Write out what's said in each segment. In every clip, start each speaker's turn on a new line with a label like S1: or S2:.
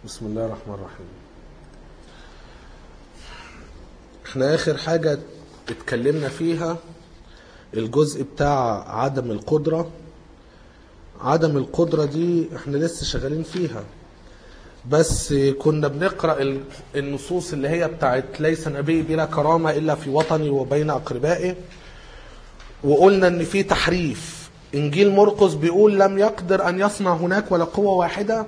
S1: بسم الله الرحمن الرحيم. احنا اخر حاجة اتكلمنا فيها الجزء بتاع عدم القدرة. عدم القدرة دي احنا لسه شغالين فيها، بس كنا بنقرأ النصوص اللي هي بتاعت ليس نبي بلا كرامة إلا في وطني وبين أقربائه، وقلنا ان في تحريف. انجيل مرقس بيقول لم يقدر ان يصنع هناك ولا قوة واحدة،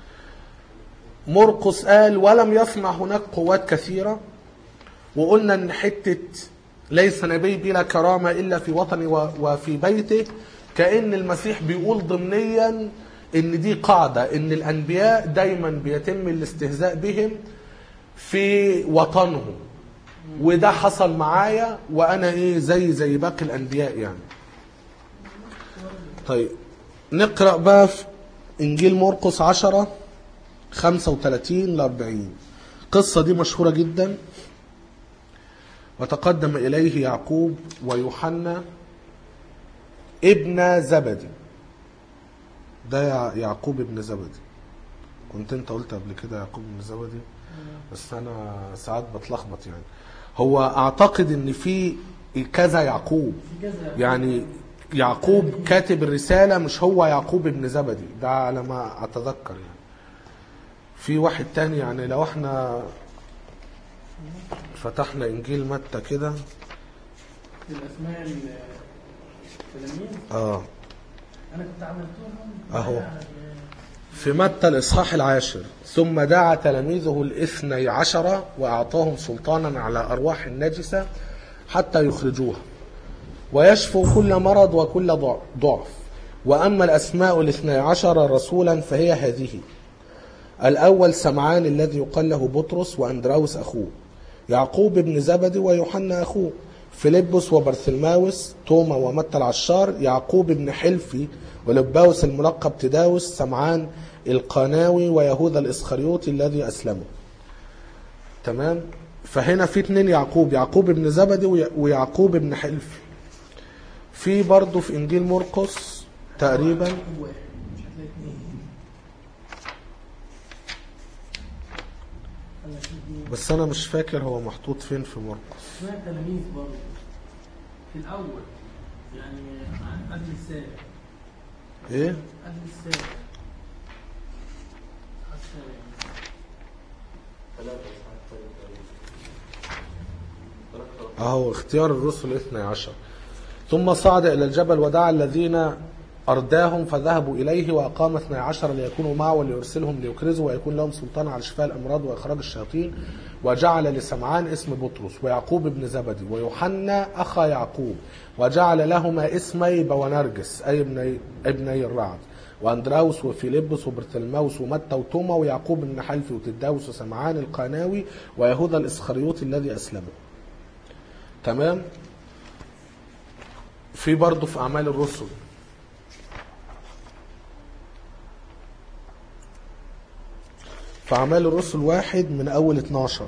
S1: مرقس قال ولم يصنع هناك قوات كثيرة. وقلنا ان حتة ليس نبي بلا كرامة الا في وطني وفي بيته، كأن المسيح بيقول ضمنيا ان دي قاعدة، ان الانبياء دايما بيتم الاستهزاء بهم في وطنهم، وده حصل معايا وانا ايه زي باقي الانبياء يعني. طيب نقرأ بقى في انجيل مرقس 10:35-40. القصة دي مشهورة جدا. وتقدم اليه يعقوب ويوحنا ابن زبدي. ده يعقوب ابن زبدي. كنت انت قلت قبل كده يعقوب ابن زبدي، بس انا ساعات بتلخبط يعني. هو اعتقد ان في كذا يعقوب، يعني يعقوب كاتب الرسالة مش هو يعقوب ابن زبدي ده على ما اتذكر يعني. في واحد تاني يعني. لو احنا فتحنا انجيل متى كده،
S2: الاسماء التلاميذ انا كنت عملتهم
S1: اهو في متى الإصحاح 10. ثم دعا تلاميذه 12 وأعطاهم سلطانا على أرواح النجسة حتى يخرجوها ويشفوا كل مرض وكل ضعف. وأما الأسماء 12 رسولا فهي هذه: الأول سمعان الذي يقال له بطرس وأندراوس أخوه، يعقوب بن زبدي ويوحنا أخوه، فيلبس وبرثلماوس، توما ومتى العشار، يعقوب بن حلفي ولباوس الملقب تداوس، سمعان القاناوي، ويهوذا الإسخريوطي الذي أسلمه. تمام. فهنا في 2 يعقوب، يعقوب بن زبدي ويعقوب بن حلفي. في برضه في إنجيل مرقس تقريبا بس أنا مش فاكر هو محطوط فين في مرقس.
S2: اسماء التلاميذ برضه في الأول يعني قبل السابع.
S1: إيه؟
S2: قبل السابع.
S1: أهو اختيار الرسل 12. ثم صعد إلى الجبل ودعا الذين أرداهم فذهبوا إليه، وأقام 12 ليكونوا معه وليرسلهم ليكرزوا ويكون لهم سلطان على شفاء الأمراض وإخراج الشياطين. وجعل لسمعان اسم بطرس ويعقوب بن زبدي ويوحنا أخا يعقوب، وجعل لهما اسمي بونرجس أي ابني الرعد، وأندراوس وفيلبس وبرتلماوس ومتى وتوما ويعقوب بن حلفي وتداوس وسمعان القاناوي ويهوذا الإسخريوطي الذي أسلمه. تمام. في برضه في أعمال الرسل في أعمال الرسل 1 من أول 12: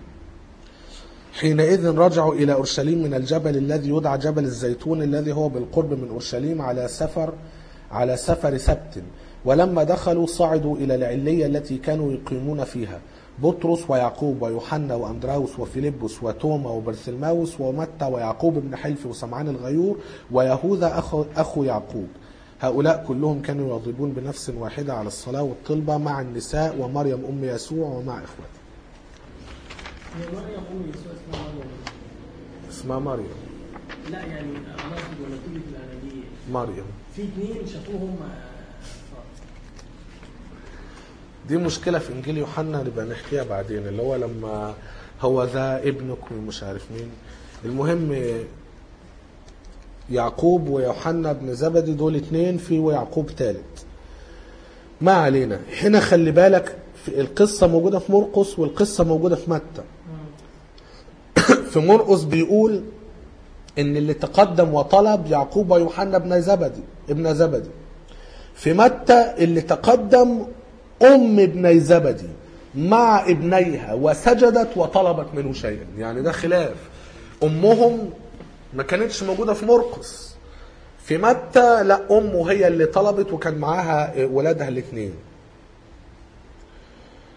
S1: حينئذ رجعوا إلى أورشليم من الجبل الذي يدعى جبل الزيتون الذي هو بالقرب من أورشليم على سفر سبت. ولما دخلوا صعدوا إلى العلية التي كانوا يقيمون فيها، بطرس ويعقوب ويوحنا وأندراوس وفيلبس وتوما وبرثلماوس ومتى ويعقوب بن حلفي وسمعان الغيور ويهوذا أخو يعقوب. هؤلاء كلهم كانوا يواظبون بنفس واحدة على الصلاة والطلبة مع النساء ومريم أم يسوع ومع إخوته.
S2: مريم أم يسوع
S1: اسمها مريم.
S2: لا يعني أقصد ولا تيجي في الأناجيل
S1: مريم.
S2: في 2 شافوهم.
S1: دي مشكلة في إنجيل يوحنا نبقى نحكيها بعدين، اللي هو لما هو ذا ابنك ومش عارف مين. المهم يعقوب ويوحنا بن زبدي دول 2، في ويعقوب 3. ما علينا. هنا خلي بالك في القصة موجودة في مرقس والقصة موجودة في متى. في مرقس بيقول ان اللي تقدم وطلب يعقوب ويوحنا ابن زبدي. في متى اللي تقدم ابني زبدي مع ابنيها وسجدت وطلبت منه شيئا. يعني ده خلاف. امهم ما كانتش موجودة في مرقس. في متى لا، امه هي اللي طلبت وكان معاها ولادها 2.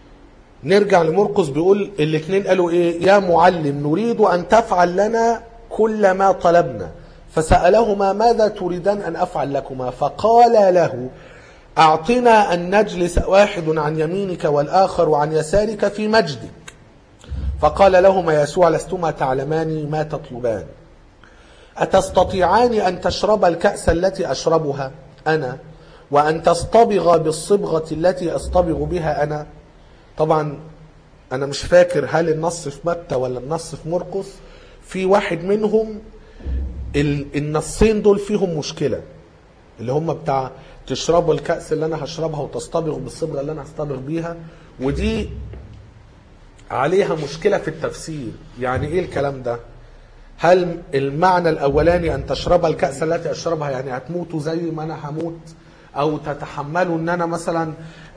S1: نرجع لمرقس بيقول الاثنين قالوا ايه؟ يا معلم نريد ان تفعل لنا كل ما طلبنا. فسألهما ماذا تريدان ان افعل لكما؟ فقال له اعطنا ان نجلس واحد عن يمينك والاخر عن يسارك في مجدك. فقال لهما يسوع لستما تعلمان ما تطلبان. أتستطيعان أن تشرب الكأس التي أشربها أنا وأن تصطبغ بالصبغة التي أصطبغ بها أنا؟ طبعا أنا مش فاكر هل النص في متى ولا النص في مرقس، في واحد منهم النصين دول فيهم مشكلة، اللي هم بتاع تشربوا الكأس اللي أنا هشربها وتصطبغوا بالصبغة اللي أنا هصطبغ بيها، ودي عليها مشكلة في التفسير. يعني إيه الكلام ده؟ هل المعنى الأولاني أن تشرب الكأس التي أشربها يعني هتموتوا زي ما أنا هموت، أو تتحملوا أن أنا مثلا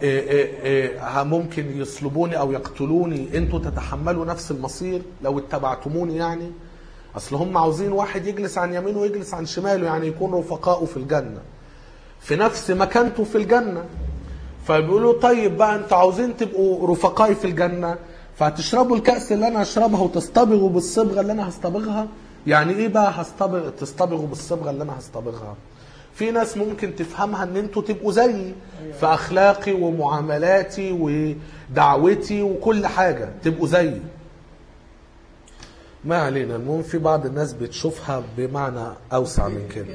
S1: ممكن يصلبوني أو يقتلوني، أنتوا تتحملوا نفس المصير لو اتبعتموني؟ يعني أصل هم عاوزين واحد يجلس عن يمينه ويجلس عن شماله، يعني يكون رفقاؤه في الجنة في نفس مكانته في الجنة. فبيقولوا طيب بقى أنتوا عاوزين تبقوا رفقائي في الجنة، فهتشربوا الكأس اللي أنا هشربها وتصطبغوا بالصبغة اللي أنا هصطبغها. يعني إيه بقى تصطبغوا بالصبغة اللي أنا هصطبغها؟ في ناس ممكن تفهمها ان انتوا تبقوا زيي في اخلاقي ومعاملاتي ودعوتي وكل حاجة، تبقوا زيي. ما علينا. المهم في بعض الناس بتشوفها بمعنى اوسع من كده.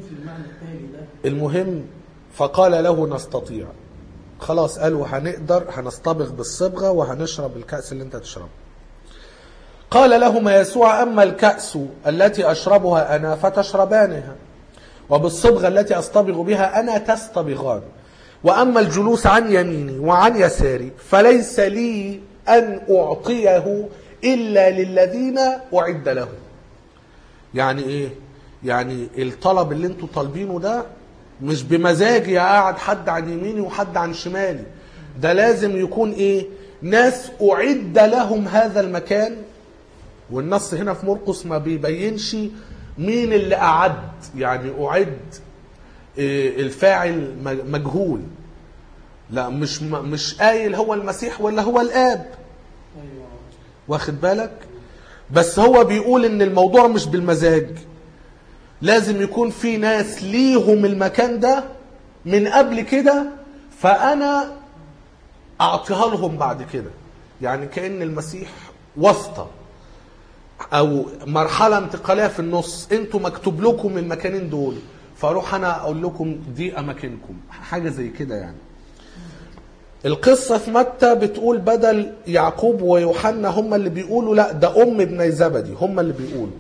S1: المهم فقال له نستطيع. خلاص قالوا هنقدر، هنصطبغ بالصبغة وهنشرب الكأس اللي انت تشربه. قال لهما يسوع اما الكأس التي اشربها انا فتشربانها، وبالصبغة التي أصطبغ بها أنا تصطبغان، وأما الجلوس عن يميني وعن يساري فليس لي أن أعطيه إلا للذين أعد لهم. يعني إيه؟ يعني الطلب اللي انتوا طالبينه ده مش بمزاجي أقعد حد عن يميني وحد عن شمالي، ده لازم يكون إيه؟ ناس أعد لهم هذا المكان. والنص هنا في مرقس ما بيبينش مين اللي أعد، يعني أعد الفاعل مجهول، لا مش قايل هو المسيح ولا هو الآب، واخد بالك؟ بس هو بيقول ان الموضوع مش بالمزاج، لازم يكون في ناس ليهم المكان ده من قبل كده فأنا أعطيها لهم بعد كده. يعني كأن المسيح واسطة او مرحلة انتقالية في النص، انتوا مكتوب لكم المكانين دول فاروح انا اقول لكم دي اماكنكم، حاجة زي كده. يعني القصة في متى بتقول بدل يعقوب ويوحنا هم اللي بيقولوا، لا ده ابني زبدي هم اللي بيقولوا.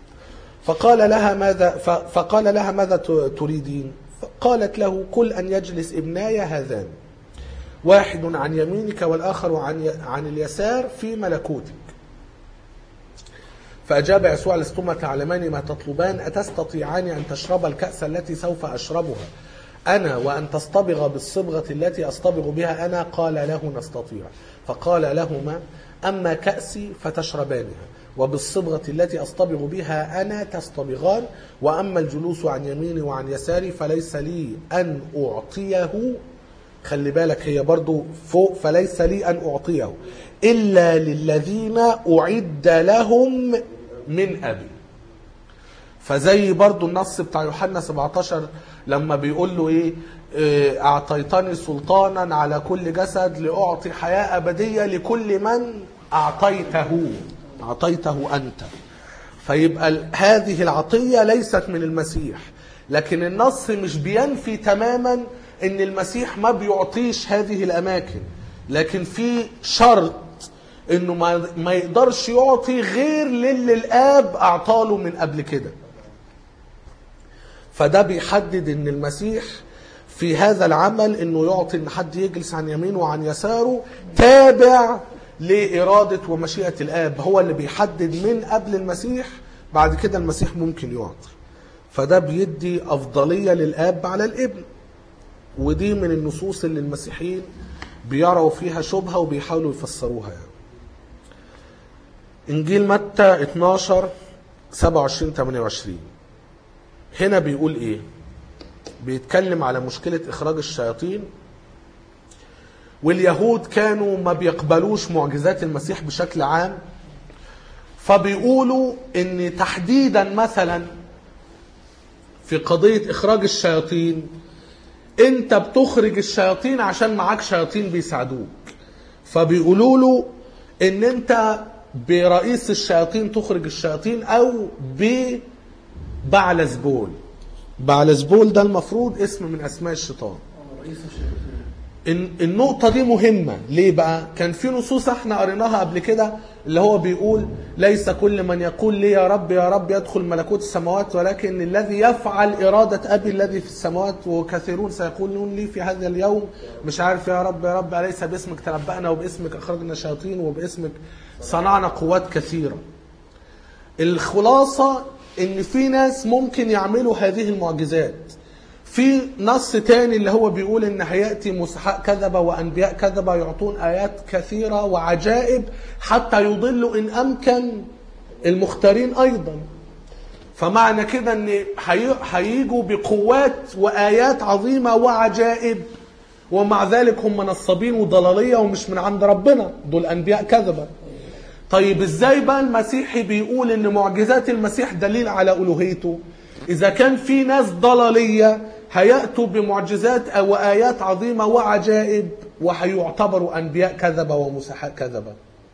S1: فقال لها ماذا تريدين؟ قالت له كل ان يجلس ابناي هذان، واحد عن يمينك والاخر عن اليسار في ملكوتك. فأجاب يسوع لستما تعلمان ما تطلبان؟ أتستطيعان أن تشرب الكأس التي سوف أشربها أنا وأن تصطبغ بالصبغة التي أصطبغ بها أنا؟ قال له نستطيع. فقال لهما أما كأسي فتشربانها، وبالصبغة التي أصطبغ بها أنا تصطبغان، وأما الجلوس عن يميني وعن يساري فليس لي أن أعطيه. خلي بالك هي برضو فوق، فليس لي أن أعطيه إلا للذين أعد لهم من أبي. فزي برضو النص بتاع يوحنا 17 لما بيقول له إيه؟ أعطيتني سلطانا على كل جسد لأعطي حياة أبدية لكل من أعطيته أنت. فيبقى هذه العطية ليست من المسيح، لكن النص مش بينفي تماما ان المسيح ما بيعطيش هذه الاماكن، لكن في شرط انه ما يقدرش يعطي غير للي الاب اعطاله من قبل كده. فده بيحدد ان المسيح في هذا العمل انه يعطي ان حد يجلس عن يمينه وعن يساره تابع لإرادة ومشيئة الآب، هو اللي بيحدد من قبل المسيح، بعد كده المسيح ممكن يعطي. فده بيدي أفضلية للآب على الابن، ودي من النصوص اللي المسيحيين بيروا فيها شبهة وبيحاولوا يفسروها. يعني إنجيل متى 12 27-28 هنا بيقول إيه؟ بيتكلم على مشكلة إخراج الشياطين، واليهود كانوا ما بيقبلوش معجزات المسيح بشكل عام. فبيقولوا ان تحديدا مثلا في قضية اخراج الشياطين، انت بتخرج الشياطين عشان معاك شياطين بيساعدوك. فبيقولوا له ان انت برئيس الشياطين تخرج الشياطين او ببعلزبول. بعلزبول ده المفروض اسم من اسماء الشيطان.
S2: رئيس الشياطين.
S1: النقطة دي مهمة ليه بقى؟ كان في نصوص احنا قريناها قبل كده اللي هو بيقول ليس كل من يقول لي يا رب يا رب يدخل ملكوت السماوات، ولكن الذي يفعل إرادة أبي الذي في السماوات. وكثيرون سيقولون لي في هذا اليوم مش عارف يا رب يا رب أليس باسمك تنبأنا وباسمك أخرجنا شياطين وباسمك صنعنا قوات كثيرة. الخلاصة إن في ناس ممكن يعملوا هذه المعجزات. في نص تاني اللي هو بيقول ان هيأتي مسحاء كذبة وانبياء كذبة يعطون ايات كثيرة وعجائب حتى يضلوا ان امكن المختارين ايضا. فمعنى كده ان هيجوا بقوات وايات عظيمة وعجائب، ومع ذلك هم نصابين وضلالية ومش من عند ربنا، دول انبياء كذبة. طيب ازاي بقى المسيحي بيقول ان معجزات المسيح دليل على الوهيته؟ اذا كان في ناس ضلالية هيأتوا بمعجزات أو آيات عظيمة وعجائب وهيعتبروا أنبياء كذبة ومسحاء كذبة.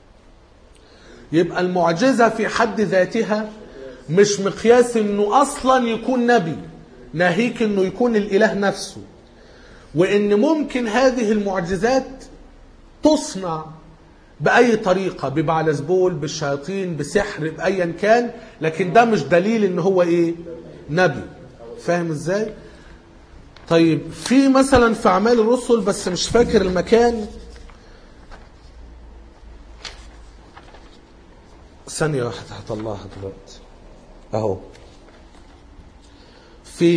S1: يبقى المعجزة في حد ذاتها مش مقياس انه اصلا يكون نبي، ناهيك انه يكون الاله نفسه. وان ممكن هذه المعجزات تصنع بأي طريقة، ببعلزبول، بالشياطين، بسحر، بأيا كان، لكن ده مش دليل ان هو ايه؟ نبي. فاهم ازاي؟ طيب في مثلا في أعمال الرسل، بس مش فاكر المكان، ثانية واحدة هطلعها دلوقتي اهو، في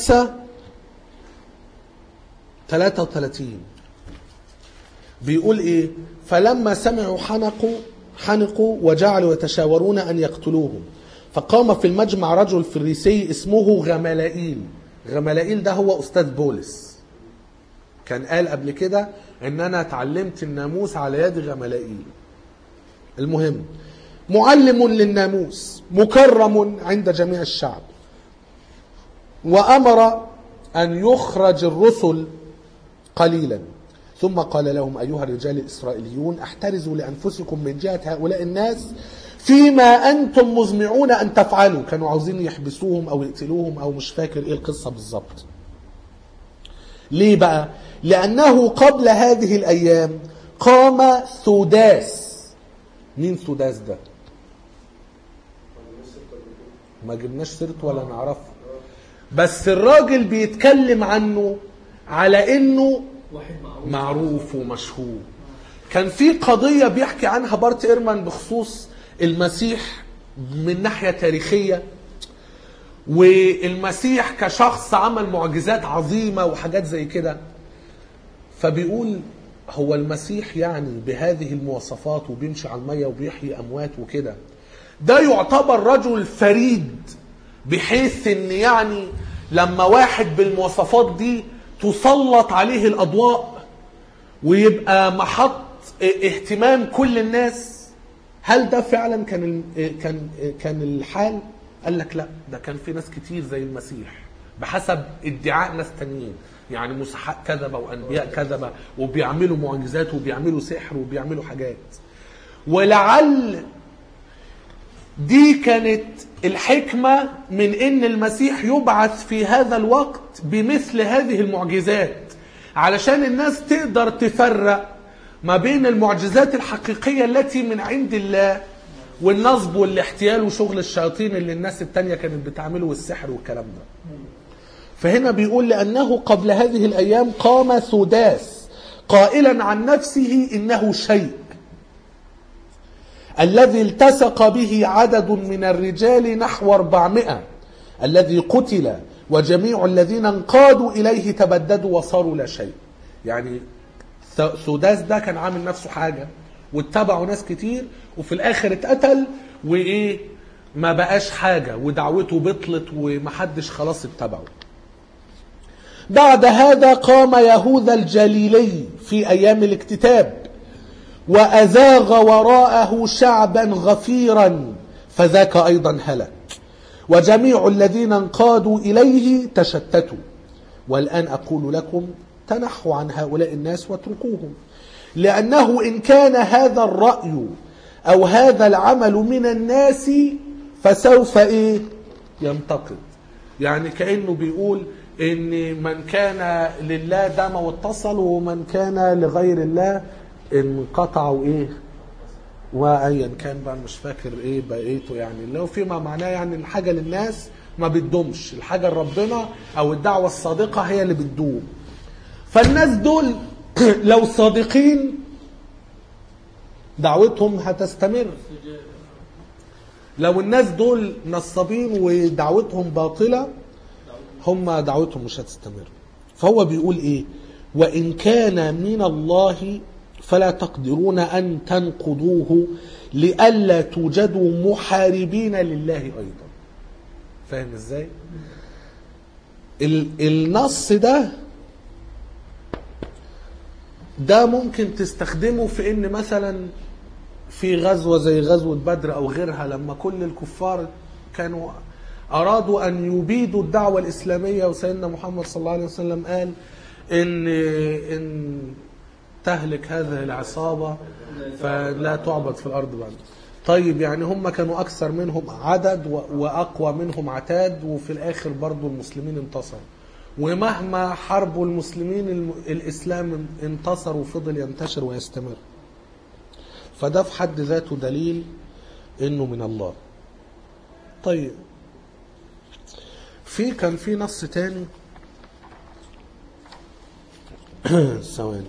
S1: 5:33 بيقول ايه؟ فلما سمعوا حنقوا وجعلوا يتشاورون ان يقتلوهم، فقام في المجمع رجل فريسي اسمه غملائيل. غملائيل ده هو أستاذ بولس، كان قال قبل كده ان انا اتعلمت الناموس على يد غملائيل. المهم معلم للناموس مكرم عند جميع الشعب، وأمر أن يخرج الرسل قليلا، ثم قال لهم أيها الرجال الإسرائيليون احترزوا لأنفسكم من جهة هؤلاء الناس فيما أنتم مزمعون أن تفعلوا. كانوا عاوزين يحبسوهم أو يقتلوهم أو مش فاكر إيه القصة بالضبط. ليه بقى؟ لأنه قبل هذه الأيام قام ثوداس. مين ثوداس ده؟ ما جبناش سيرته ولا نعرفه، بس الراجل بيتكلم عنه على انه معروف ومشهور. كان في قضية بيحكي عنها بارت إيرمان بخصوص المسيح من ناحية تاريخية، والمسيح كشخص عمل معجزات عظيمة وحاجات زي كده. فبيقول هو المسيح يعني بهذه المواصفات وبيمشي على المية وبيحيي أموات وكده، ده يعتبر رجل فريد، بحيث ان يعني لما واحد بالمواصفات دي تسلط عليه الأضواء ويبقى محط اهتمام كل الناس. هل ده فعلا كان الحال؟ قال لك لا، ده كان في ناس كتير زي المسيح بحسب ادعاء ناس تانيين، يعني مسحاء كذبة وأنبياء كذبة وبيعملوا معجزات وبيعملوا سحر وبيعملوا حاجات. ولعل دي كانت الحكمة من ان المسيح يبعث في هذا الوقت بمثل هذه المعجزات، علشان الناس تقدر تفرق ما بين المعجزات الحقيقية التي من عند الله والنصب والاحتيال وشغل الشياطين اللي الناس التانية كانت بتعمله والسحر والكلام ده. فهنا بيقول لأنه قبل هذه الأيام قام ثوداس قائلا عن نفسه إنه شيء الذي التصق به عدد من الرجال نحو 400 الذي قتل، وجميع الذين انقادوا إليه تبددوا وصاروا لا شيء. يعني ثوداس ده كان عامل نفسه حاجة واتبعوا ناس كتير، وفي الآخر اتقتل وإيه ما بقاش حاجة ودعوته بطلت ومحدش خلاص اتبعه. بعد هذا قام يهوذا الجليلي في أيام الاكتتاب وأزاغ وراءه شعبا غفيرا فذاك أيضا هلك، وجميع الذين انقادوا إليه تشتتوا. والآن أقول لكم تنحوا عن هؤلاء الناس واتركوهم، لأنه إن كان هذا الرأي أو هذا العمل من الناس فسوف ينتقد. يعني كأنه بيقول إن من كان لله دام واتصل، ومن كان لغير الله انقطعوا وأيا كان بقى مش فاكر بقيته. يعني لو فيما معناه يعني الحاجة للناس ما بتدومش، الحاجة لربنا أو الدعوة الصادقة هي اللي بتدوم. فالناس دول لو صادقين دعوتهم هتستمر، لو الناس دول نصابين ودعوتهم باطلة هم دعوتهم مش هتستمر. فهو بيقول وإن كان من الله فلا تقدرون أن تنقضوه لئلا توجدوا محاربين لله أيضا. فاهم ازاي؟ النص ده ممكن تستخدمه في ان مثلا في غزوة زي غزوة بدر او غيرها، لما كل الكفار كانوا ارادوا ان يبيدوا الدعوة الاسلامية، وسيدنا محمد صلى الله عليه وسلم قال ان تهلك هذه العصابة فلا تعبد في الارض بعد. طيب يعني هم كانوا اكثر منهم عدد واقوى منهم عتاد، وفي الاخر برضو المسلمين انتصروا. ومهما حاربوا المسلمين الإسلام انتصر وفضل ينتشر ويستمر. فده في حد ذاته دليل إنه من الله. طيب كان في نص تاني ثواني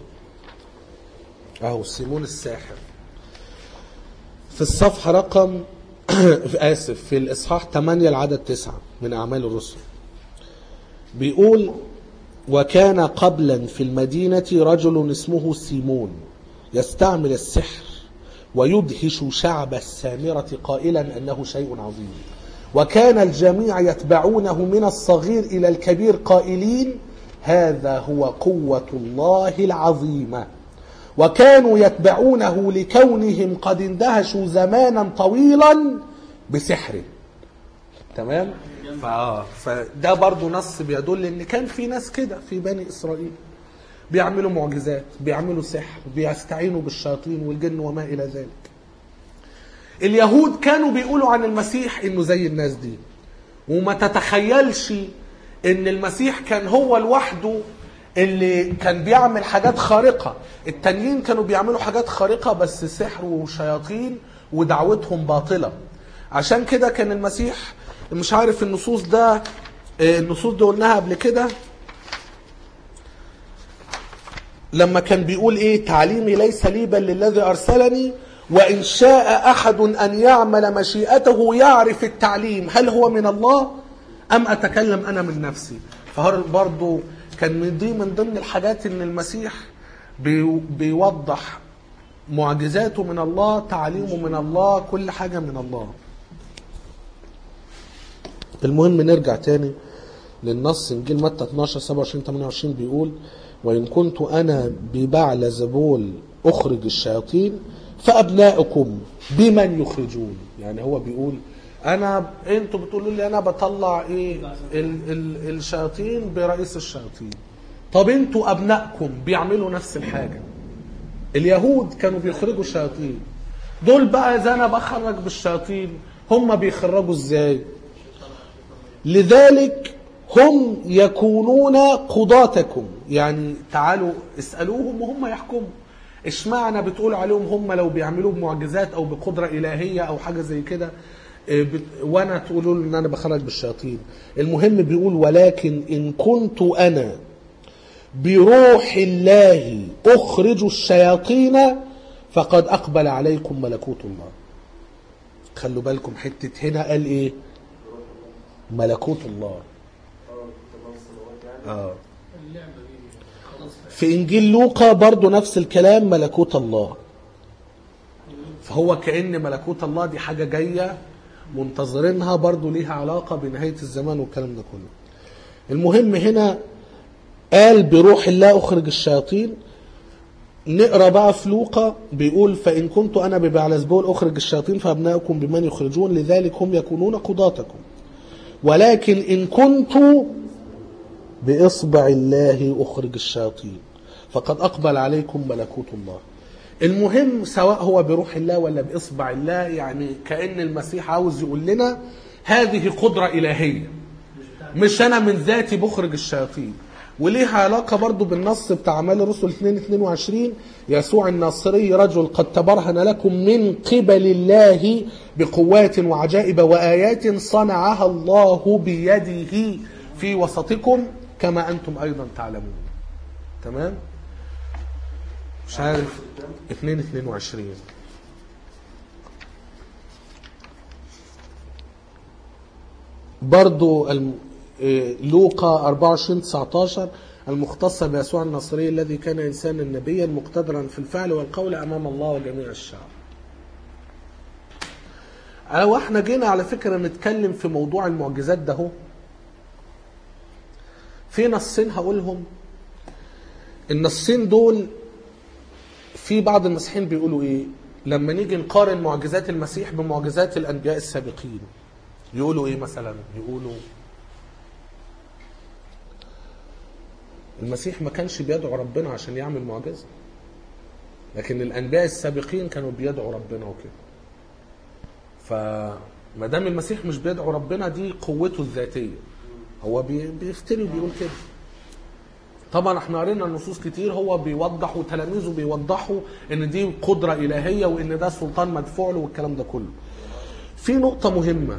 S1: سيمون الساحر في الصفحة رقم في الإصحاح 8 العدد 9 من أعمال الرسل بيقول: وكان قبلا في المدينة رجل اسمه سيمون يستعمل السحر ويدهش شعب السامرة قائلا أنه شيء عظيم، وكان الجميع يتبعونه من الصغير إلى الكبير قائلين هذا هو قوة الله العظيمة، وكانوا يتبعونه لكونهم قد اندهشوا زمانا طويلا بسحره. تمام؟ فده برضو نص بيدل ان كان في ناس كده في بني اسرائيل بيعملوا معجزات، بيعملوا سحر، بيستعينوا بالشياطين والجن وما الى ذلك. اليهود كانوا بيقولوا عن المسيح انه زي الناس دي، وما تتخيلش ان المسيح كان هو لوحده اللي كان بيعمل حاجات خارقة. التانيين كانوا بيعملوا حاجات خارقة بس سحر وشياطين ودعوتهم باطلة. عشان كده كان المسيح مش عارف النصوص دي قلناها قبل كده، لما كان بيقول تعليمي ليس لي بل للذي أرسلني، وإن شاء أحد أن يعمل مشيئته يعرف التعليم هل هو من الله أم أتكلم أنا من نفسي. فبرضو كان من ضمن الحاجات ان المسيح بيوضح معجزاته من الله، تعليمه من الله، كل حاجة من الله. المهم نرجع تاني للنص. انجيل متى 12 27 28 بيقول: وإن كنت أنا ببعل زبول أخرج الشياطين فأبناؤكم بمن يخرجون. يعني هو بيقول انتوا بتقولوا لي انا بطلع الشياطين برئيس الشياطين، طب انتوا ابنائكم بيعملوا نفس الحاجة. اليهود كانوا بيخرجوا الشياطين، دول بقى اذا انا بخرج بالشياطين هم بيخرجوا ازاي؟ لذلك هم يكونون قضاتكم. يعني تعالوا اسألوهم وهم يحكموا. اشمعنى بتقولوا عليهم هم لو بيعملوا بمعجزات او بقدرة الهية او حاجة زي كده وانا تقولوا ان انا بخرج بالشياطين؟ المهم بيقول: ولكن ان كنت انا بروح الله اخرج الشياطين فقد اقبل عليكم ملكوت الله. خلوا بالكم حتة هنا قال ملكوت الله. في انجيل لوقا برضو نفس الكلام، ملكوت الله. فهو كأن ملكوت الله دي حاجة جاية منتظرينها، برضو ليها علاقة بنهاية الزمان والكلام ده كله. المهم هنا قال بروح الله أخرج الشياطين. نقرأ بقى في لوقا بيقول فإن كنت أنا ببعلزبول أخرج الشياطين فأبناؤكم بمن يخرجون لذلك هم يكونون قضاتكم، ولكن إن كنت بإصبع الله أخرج الشياطين فقد أقبل عليكم ملكوت الله. المهم سواء هو بروح الله ولا بإصبع الله، يعني كأن المسيح عاوز يقول لنا هذه قدرة إلهية، مش أنا من ذاتي بخرج الشياطين. وليها علاقة برضو بالنص بتاع أعمال الرسل 2:22 يسوع الناصري رجل قد تبرهن لكم من قبل الله بقوات وعجائب وآيات صنعها الله بيده في وسطكم كما أنتم أيضا تعلمون. تمام؟ مش عارف 2:22 برضو لوقا 24:19 المختصة بيسوع الناصري الذي كان إنسانا نبيا مقتدرا في الفعل والقول أمام الله وجميع الشعب. واحنا جينا على فكرة نتكلم في موضوع المعجزات ده هو. في نصين هقولهم. النصين دول في بعض المسيحيين بيقولوا ايه لما نيجي نقارن معجزات المسيح بمعجزات الأنبياء السابقين، يقولوا ايه مثلا؟ يقولوا المسيح ما كانش بيدعو ربنا عشان يعمل معجزة، لكن الأنبياء السابقين كانوا بيدعوا ربنا وكده. فما دام المسيح مش بيدعو ربنا دي قوته الذاتية، هو بيفتري وبيقول كده. طبعا احنا قرينا النصوص كتير هو بيوضح وتلاميذه بيوضحوا ان دي قدرة إلهية وان ده سلطان مدفوع له والكلام ده كله. في نقطة مهمة،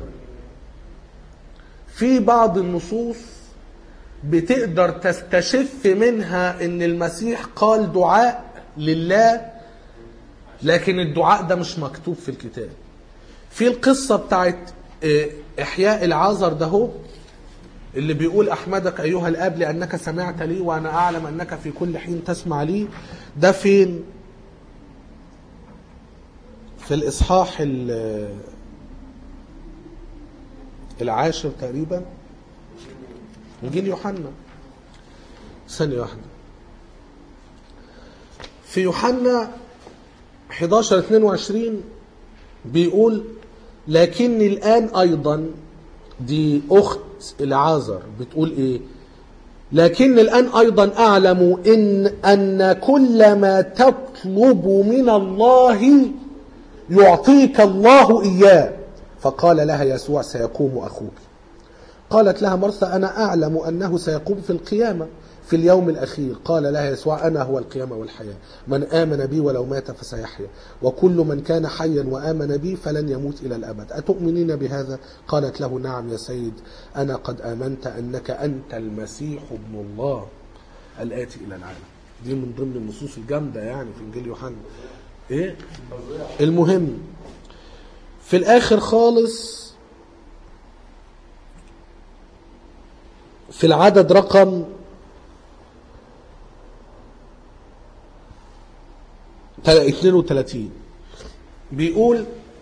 S1: في بعض النصوص بتقدر تستشف منها ان المسيح قال دعاء لله، لكن الدعاء ده مش مكتوب في الكتاب. في القصة بتاعت إحياء العازر ده هو اللي بيقول أحمدك أيها الآب لأنك سمعت لي وأنا أعلم أنك في كل حين تسمع لي. ده فين؟ في الإصحاح 10 تقريبا إنجيل يوحنا. ثانية واحدة. في يوحنا 11:22 بيقول لكني الآن أيضا، دي أخت العازر بتقول إيه؟ لكن الآن أيضا أعلم أن كل ما تطلب من الله يعطيك الله إياه. فقال لها يسوع سيقوم أخوك. قالت لها مرثا أنا أعلم أنه سيقوم في القيامة في اليوم الأخير. قال لها يسوع أنا هو القيامة والحياة، من آمن بي ولو مات فسيحيا، وكل من كان حيا وآمن بي فلن يموت إلى الأبد. أتؤمنين بهذا؟ قالت له نعم يا سيد، أنا قد آمنت أنك أنت المسيح ابن الله الآتي إلى العالم. دي من ضمن النصوص الجامدة يعني في إنجيل يوحنا. إيه؟ المهم في الآخر خالص في العدد رقم 32 بيقول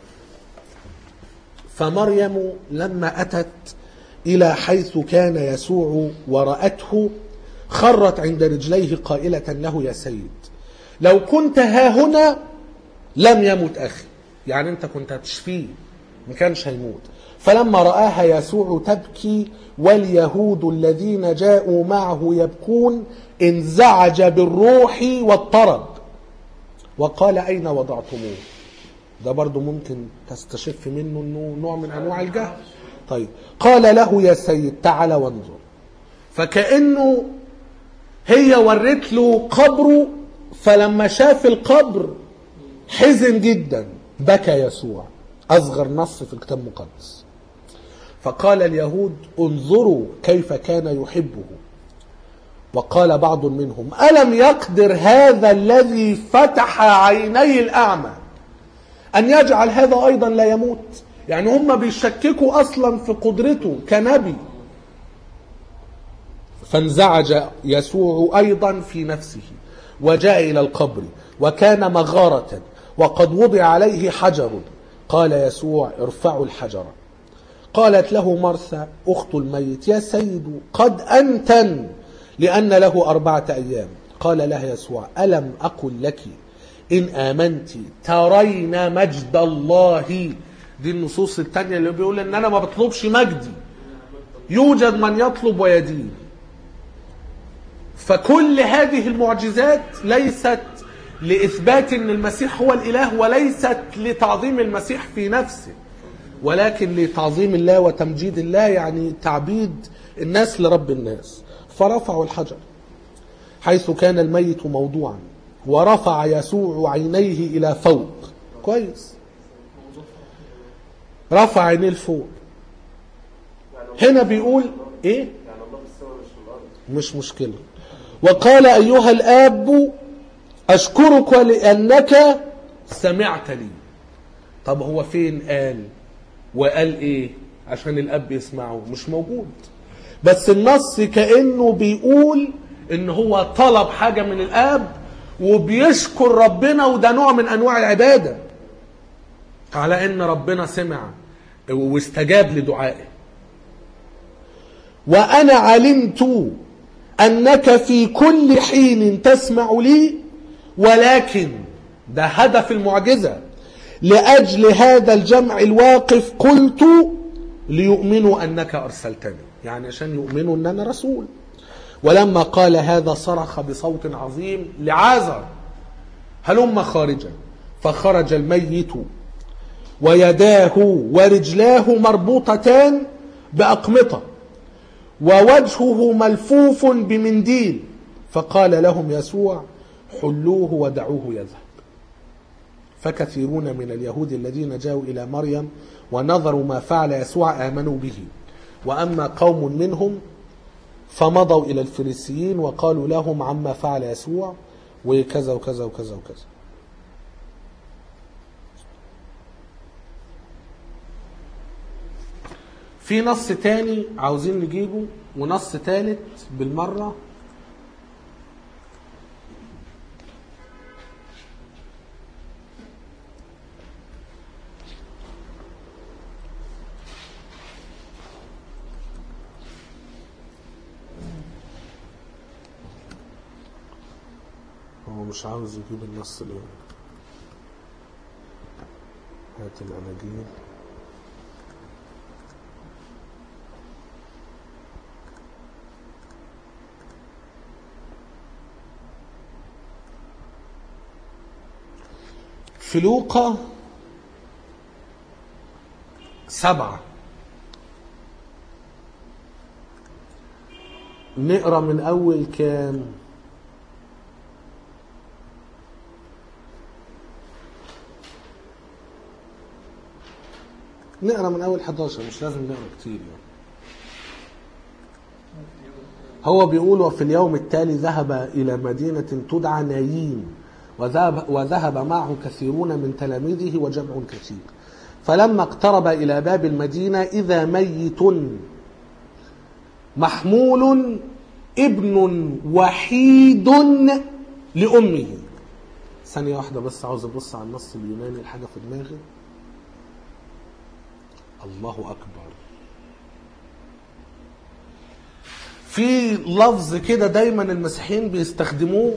S1: فمريم لما أتت إلى حيث كان يسوع ورأته خرت عند رجليه قائلة له يا سيد لو كنت ها هنا لم يمت أخي. يعني أنت كنت هتشفيه ما كانش هيموت. فلما رآها يسوع تبكي واليهود الذين جاءوا معه يبكون انزعج بالروح واضطرب وقال أين وضعتموه؟ ده برضو ممكن تستشف منه أنه نوع من أنواع الجهل. طيب قال له يا سيد تعال وانظر. فكأنه هي ورت له قبره، فلما شاف القبر حزن جدا بكى يسوع. أصغر نص في الكتاب المقدس. فقال اليهود انظروا كيف كان يحبه. وقال بعض منهم ألم يقدر هذا الذي فتح عيني الأعمى أن يجعل هذا أيضا لا يموت؟ يعني هم بيشككوا أصلا في قدرته كنبي. فانزعج يسوع أيضا في نفسه وجاء إلى القبر وكان مغارة وقد وضع عليه حجر. قال يسوع ارفعوا الحجر. قالت له مرثا أخت الميت يا سيد قد أنتن لأن له 4 أيام. قال لها يسوع: ألم أقل لك إن آمنت ترين مجد الله؟ دي النصوص التانية اللي بيقول إن أنا ما بطلبش مجدي، يوجد من يطلب ويدين. فكل هذه المعجزات ليست لإثبات أن المسيح هو الإله، وليست لتعظيم المسيح في نفسه، ولكن لتعظيم الله وتمجيد الله، يعني تعبيد الناس لرب الناس. فرفعوا الحجر حيث كان الميت موضوعا، ورفع يسوع عينيه إلى فوق. كويس، رفع عينيه لفوق. هنا بيقول ايه؟ مش مشكلة. وقال: أيها الآب أشكرك لأنك سمعت لي. طب هو فين قال؟ وقال ايه عشان الآب يسمعه؟ مش موجود. بس النص كأنه بيقول ان هو طلب حاجة من الآب وبيشكر ربنا، وده نوع من أنواع العبادة على ان ربنا سمع واستجاب لدعائه. وأنا علمت أنك في كل حين تسمع لي، ولكن ده هدف المعجزة، لأجل هذا الجمع الواقف قلت ليؤمنوا أنك أرسلتني، يعني عشان يؤمنوا أن أنا رسول. ولما قال هذا صرخ بصوت عظيم: لعازر هلم خارجا. فخرج الميت ويداه ورجلاه مربوطتان بأقمطة، ووجهه ملفوف بمنديل. فقال لهم يسوع: حلوه ودعوه يذهب. فكثيرون من اليهود الذين جاءوا إلى مريم ونظروا ما فعل يسوع آمنوا به. وأما قوم منهم فمضوا إلى الفريسيين وقالوا لهم عما فعل يسوع وكذا وكذا وكذا وكذا. في نص تاني عاوزين نجيبه، ونص تالت بالمرة. هو مش عاوز يجيب النص ليه؟ هات الأناجيل. في لوقا 7 نقرأ من أول كام؟ نقرأ من أول 11، مش لازم نقرأ كتير يعني. هو بيقول: وفي اليوم التالي ذهب إلى مدينة تدعى نايين، وذهب معه كثيرون من تلاميذه وجمع كثير. فلما اقترب إلى باب المدينة إذا ميت محمول ابن وحيد لأمه. ثانية واحدة بس، عاوز أبص على النص اليوناني، الحاجة في دماغي. الله أكبر. في لفظ كده دايما المسيحيين بيستخدموه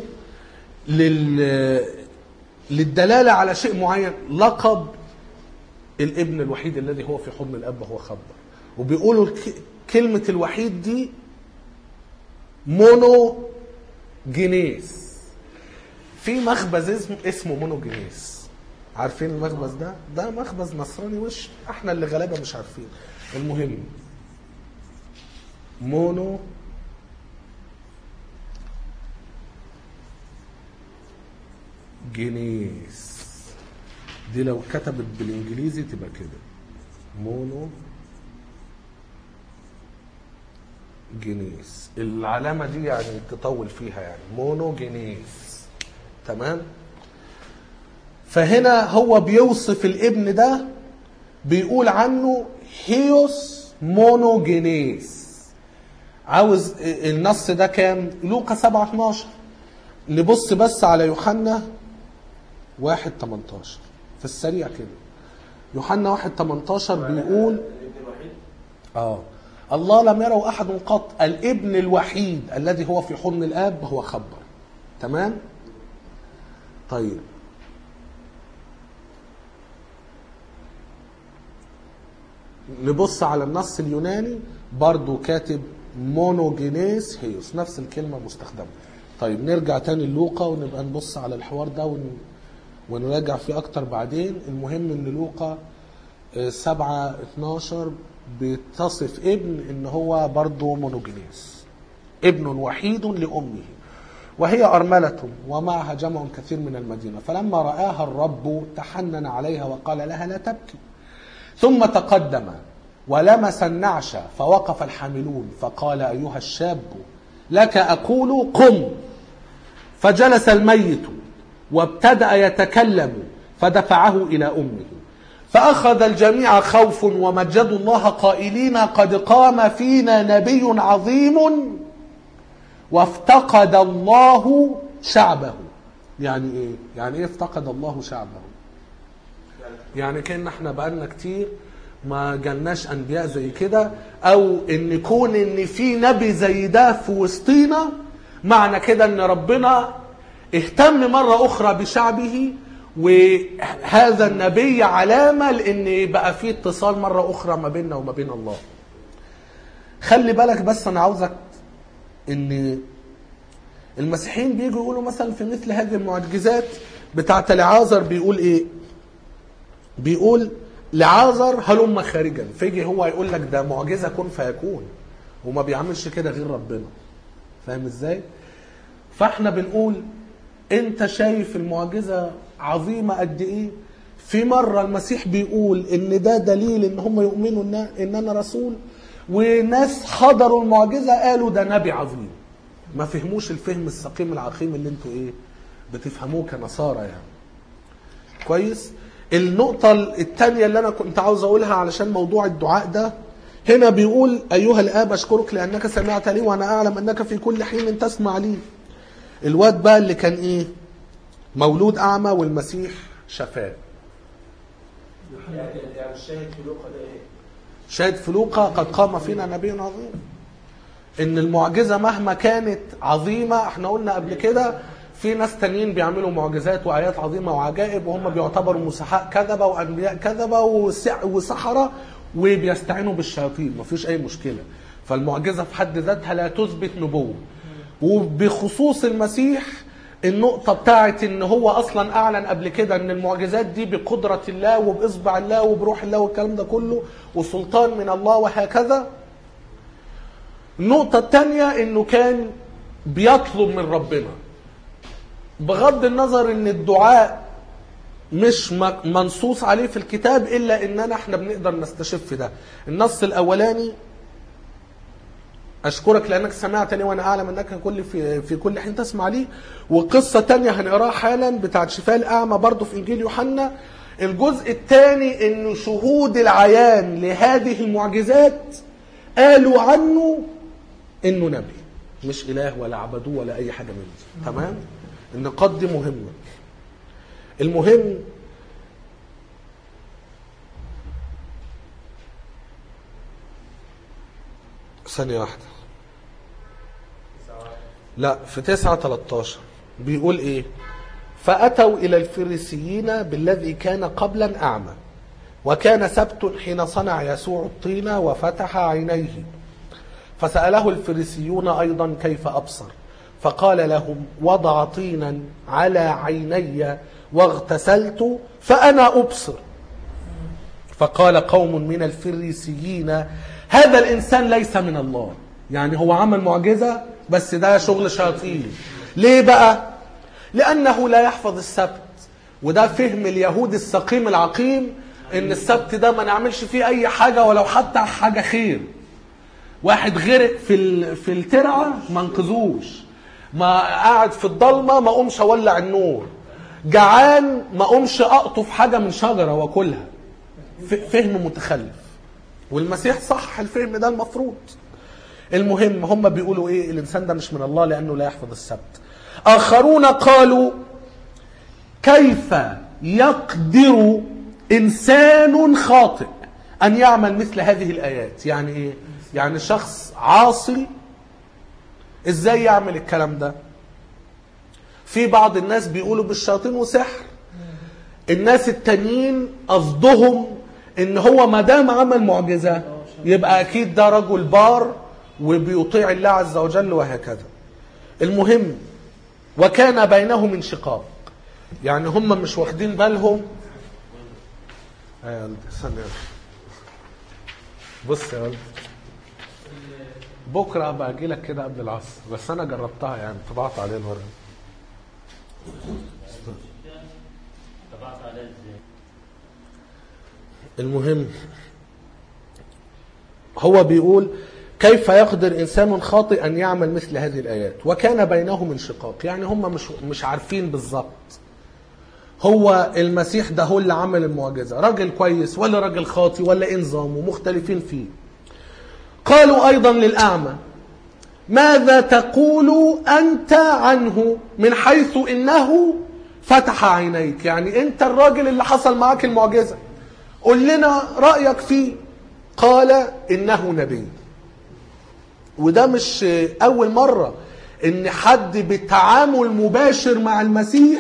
S1: للدلالة على شيء معين، لقب الابن الوحيد الذي هو في حضن الأب هو خبر. وبيقولوا كلمة الوحيد دي مونو جينيس. في مخبز اسمه مونو جينيس، عارفين المخبز ده؟ ده مخبز نصراني، وش احنا اللي غلابة مش عارفين. المهم مونو جينيس دي لو كتبت بالانجليزي تبقى كده مونو جينيس. العلامة دي يعني تطول فيها، يعني مونو جينيس. تمام. فهنا هو بيوصف الابن ده، بيقول عنه هيوس مونو جينيس. عاوز النص ده كام؟ لوقا 7:12. نبص بس على يوحنا 1:18 في السريع كده. يوحنا 1:18 بيقول الله لم يره أحد قط، الابن الوحيد الذي هو في حضن الآب هو خبر. تمام؟ طيب نبص على النص اليوناني برضو كاتب مونوجينيس هيوس، نفس الكلمة مستخدمة. طيب نرجع تاني للوقا ونبقى نبص على الحوار ده ونراجع فيه أكتر بعدين. المهم إن لوقا 7:12 بتصف ابن إن هو برضو مونوجينيس، ابن وحيد لأمه وهي أرملة ومعها جمع كثير من المدينة، فلما رآها الرب تحنن عليها وقال لها لا تبكي. ثم تقدم ولمس النعش فوقف الحاملون فقال أيها الشاب لك أقول قم. فجلس الميت وابتدأ يتكلم فدفعه إلى أمه، فأخذ الجميع خوف ومجدوا الله قائلين قد قام فينا نبي عظيم وافتقد الله شعبه. يعني إيه؟ يعني إيه افتقد الله شعبه؟ يعني كأن احنا بقالنا كتير ما جالناش انبياء زي كده، او ان يكون ان في نبي زي ده في وسطينا، معنى كده ان ربنا اهتم مرة اخرى بشعبه، وهذا النبي علامة لان بقى في اتصال مرة اخرى ما بيننا وما بين الله. خلي بالك بس انا عاوزك ان المسيحيين بيجوا يقولوا مثلا في مثل هذه المعجزات بتاعت لعازر بيقول ايه؟ بيقول لعازر هلم خارجا، فيجي هو يقول لك ده معجزة كن فيكون، وما بيعملش كده غير ربنا. فاهم ازاي؟ فاحنا بنقول انت شايف المعجزة عظيمة قد ايه؟ في مرة المسيح بيقول ان ده دليل ان هم يؤمنوا ان انا رسول، وناس حضروا المعجزة قالوا ده نبي عظيم. ما فهموش الفهم السقيم العقيم اللي انتوا ايه بتفهموه كنصارى يعني. كويس؟ النقطة الثانية اللي أنا كنت عاوز أقولها علشان موضوع الدعاء ده، هنا بيقول أيها الآب أشكرك لأنك سمعت لي وأنا أعلم أنك في كل حين تسمع لي. الواد بقى اللي كان إيه؟ مولود أعمى والمسيح شفاه.
S3: يعني الشاهد في لوقا ده إيه؟
S1: شاهد في لوقا قد قام فينا نبي عظيم. إن المعجزة مهما كانت عظيمة، احنا قلنا قبل كده في ناس تانيين بيعملوا معجزات وآيات عظيمة وعجائب وهم بيعتبروا مسحاء كذبة وأنبياء كذبة وسحرة وبيستعينوا بالشياطين، مفيش أي مشكلة. فالمعجزة في حد ذاتها لا تثبت نبوة. وبخصوص المسيح النقطة بتاعت إن هو أصلا أعلن قبل كده إن المعجزات دي بقدرة الله وبإصبع الله وبروح الله والكلام ده كله وسلطان من الله وهكذا. النقطة الثانية إنه كان بيطلب من ربنا، بغض النظر ان الدعاء مش منصوص عليه في الكتاب الا اننا احنا بنقدر نستشف ده. النص الاولاني اشكرك لانك سمعتني وانا اعلم انك في كل حين تسمع لي، وقصة تانية هنقراها حالا بتاعت شفاء الاعمى برضو في انجيل يوحنا. الجزء الثاني انه شهود العيان لهذه المعجزات قالوا عنه انه نبي مش اله ولا عبدوه ولا اي حاجة منه. تمام؟ النقاط دي مهمة. المهم ثانية واحدة، لا في 9:13 بيقول ايه؟ فأتوا إلى الفريسيين بالذي كان قبلا أعمى، وكان سبت حين صنع يسوع الطين وفتح عينيه، فسأله الفريسيون أيضا كيف أبصر، فقال لهم وضع طينا على عيني واغتسلت فأنا أبصر. فقال قوم من الفريسيين هذا الإنسان ليس من الله. يعني هو عمل معجزة بس ده شغل شياطين. ليه بقى؟ لأنه لا يحفظ السبت، وده فهم اليهود السقيم العقيم إن السبت ده ما نعملش فيه أي حاجة ولو حتى حاجة خير. واحد غرق في الترعة ما انقذوش، ما قاعد في الضلمة ما قومش اولع النور، جعان ما قومش اقطف حاجة من شجرة واكلها. فهم متخلف، والمسيح صح الفهم ده المفروض. المهم هم بيقولوا ايه؟ الانسان ده مش من الله لانه لا يحفظ السبت. اخرون قالوا كيف يقدر انسان خاطئ ان يعمل مثل هذه الايات؟ يعني ايه؟ يعني شخص عاصي ازاي يعمل الكلام ده؟ في بعض الناس بيقولوا بالشياطين وسحر، الناس التانيين قصدهم ان هو ما دام عمل معجزة يبقى اكيد ده رجل بار وبيطيع الله عز وجل وهكذا. المهم وكان بينهم انشقاق، يعني هم مش واخدين بالهم. بص يا ولد، بكره ابقى اجي لك كده قبل العصر، بس انا جربتها يعني طبعت عليه الورقه.
S4: طبعت عليه ازاي؟
S1: المهم هو بيقول كيف يقدر انسان خاطئ ان يعمل مثل هذه الايات وكان بينهم انشقاق، يعني هم مش عارفين بالظبط هو المسيح ده هو اللي عمل المعجزه راجل كويس ولا راجل خاطئ ولا ايه نظامه، مختلفين فيه. قالوا ايضا للاعمى ماذا تقول انت عنه من حيث انه فتح عينيك، يعني انت الراجل اللي حصل معاك المعجزه قل لنا رايك فيه. قال انه نبي. وده مش اول مره ان حد بالتعامل مباشر مع المسيح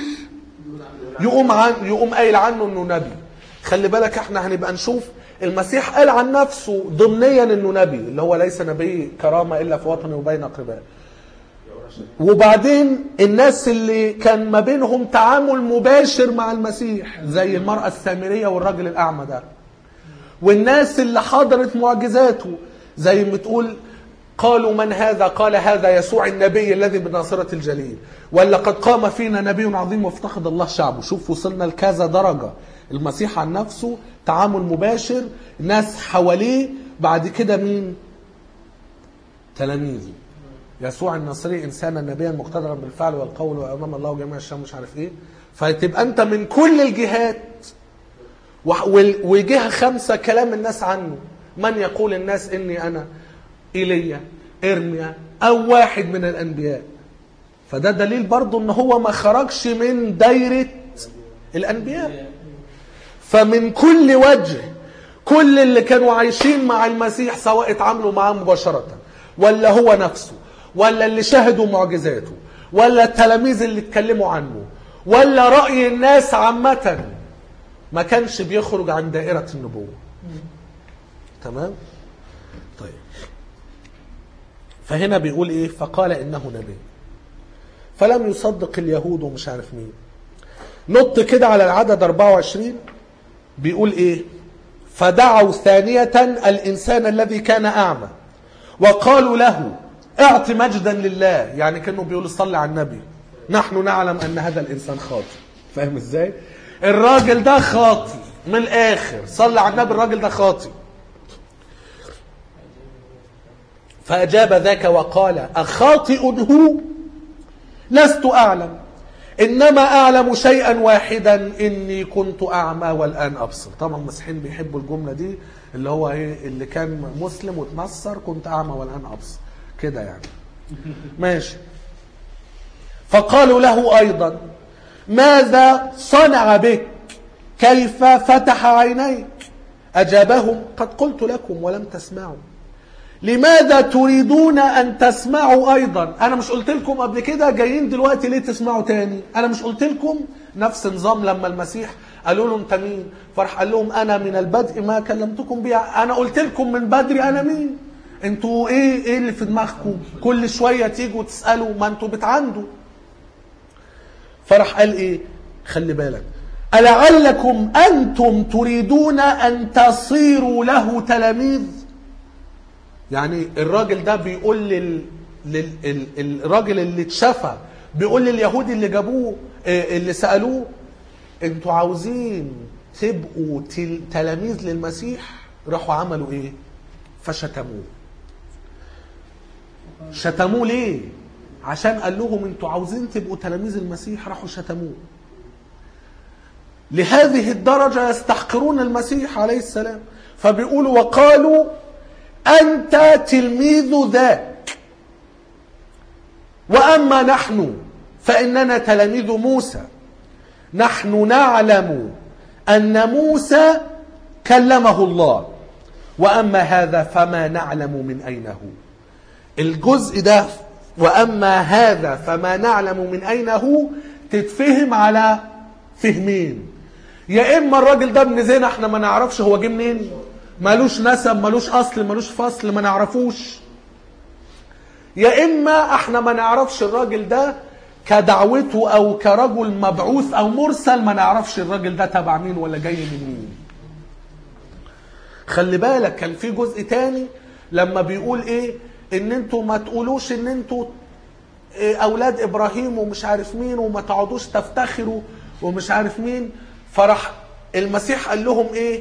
S1: يقوم قايل عنه انه نبي. خلي بالك احنا هنبقى نشوف المسيح قال عن نفسه ضمنيا انه نبي، اللي هو ليس نبي كرامه الا في وطني وبين قبائل. وبعدين الناس اللي كان ما بينهم تعامل مباشر مع المسيح زي المرأة السامرية والراجل الأعمى ده، والناس اللي حضرت معجزاته زي ما تقول قالوا من هذا؟ قال هذا يسوع النبي الذي بناصرة الجليل، ولا قد قام فينا نبي عظيم وافتقد الله شعبه. شوف وصلنا لكذا درجة، المسيح عن نفسه تعامل مباشر، ناس حواليه، بعد كده مين؟ تلاميذه. يسوع الناصري انسانا نبيا مقتدرا بالفعل والقول وامام الله وجميع الشام مش عارف ايه. فتبقى انت من كل الجهات، وجهه خمسه كلام الناس عنه. من يقول الناس اني انا؟ ايليا، ارميا، او واحد من الانبياء. فده دليل برضو ان هو ما خرجش من دايره الانبياء. فمن كل وجه كل اللي كانوا عايشين مع المسيح سواء اتعاملوا معاه مباشره ولا هو نفسه ولا اللي شاهدوا معجزاته ولا التلاميذ اللي اتكلموا عنه ولا رأي الناس عامة، ما كانش بيخرج عن دائرة النبوة. تمام؟ طيب فهنا بيقول ايه؟ فقال انه نبي فلم يصدق اليهود ومش عارف مين. نط كده على العدد 24 بيقول ايه؟ فدعوا ثانية الانسان الذي كان اعمى وقالوا له اعط مجدا لله، يعني كانوا بيقولوا صلي على النبي، نحن نعلم ان هذا الانسان خاطئ. فاهم ازاي؟ الراجل ده خاطئ من الاخر، صلي على النبي، الراجل ده خاطئ. فاجاب ذاك وقال اخاطئ هو؟ لست اعلم، انما اعلم شيئا واحدا اني كنت اعمى والان ابصر. طبعا المسيحيين بيحبوا الجمله دي، اللي هو ايه؟ اللي كان مسلم وتنصر كنت اعمى والان ابصر كده يعني. ماشي. فقالوا له ايضا ماذا صنع بك؟ كيف فتح عينيك؟ اجابهم قد قلت لكم ولم تسمعوا، لماذا تريدون ان تسمعوا ايضا؟ انا مش قلت لكم قبل كده؟ جايين دلوقتي ليه تسمعوا تاني؟ انا مش قلت لكم؟ نفس نظام لما المسيح قالوا له انت مين؟ فرح قال لهم انا من البدء ما كلمتكم به. انا قلت لكم من بدري انا مين؟ انتوا ايه اللي في دماغكم؟ كل شويه تيجوا تسالوا، ما انتوا بتعندوا. فرح قال ايه؟ خلي بالك، ألعلكم انتم تريدون ان تصيروا له تلاميذ. يعني الراجل ده بيقول الراجل اللي اتشفى بيقول لليهود اللي جابوه اللي سالوه انتوا عاوزين تبقوا تلاميذ للمسيح؟ راحوا عملوا ايه؟ فشتموه. شتموه ليه؟ عشان قال لهم انتوا عاوزين تبقوا تلاميذ المسيح، راحوا شتموه. لهذه الدرجة يستحقرون المسيح عليه السلام. فبيقولوا وقالوا أنت تلميذ ذاك، وأما نحن فإننا تلاميذ موسى، نحن نعلم أن موسى كلمه الله وأما هذا فما نعلم من أين هو. الجزء ده وأما هذا فما نعلم من أين هو تتفهم على فهمين. يا إما الراجل ده ابن زنا احنا ما نعرفش هو جه منين، مالوش نسب مالوش أصل مالوش فصل ما نعرفوش، يا إما احنا ما نعرفش الراجل ده كدعوته أو كرجل مبعوث أو مرسل، ما نعرفش الراجل ده تبع مين ولا جاي من مين. خلي بالك كان في جزء تاني لما بيقول ايه ان انتوا ما تقولوش ان انتوا اولاد ابراهيم ومش عارف مين وما تقعدوش تفتخروا ومش عارف مين. فرح المسيح قال لهم ايه؟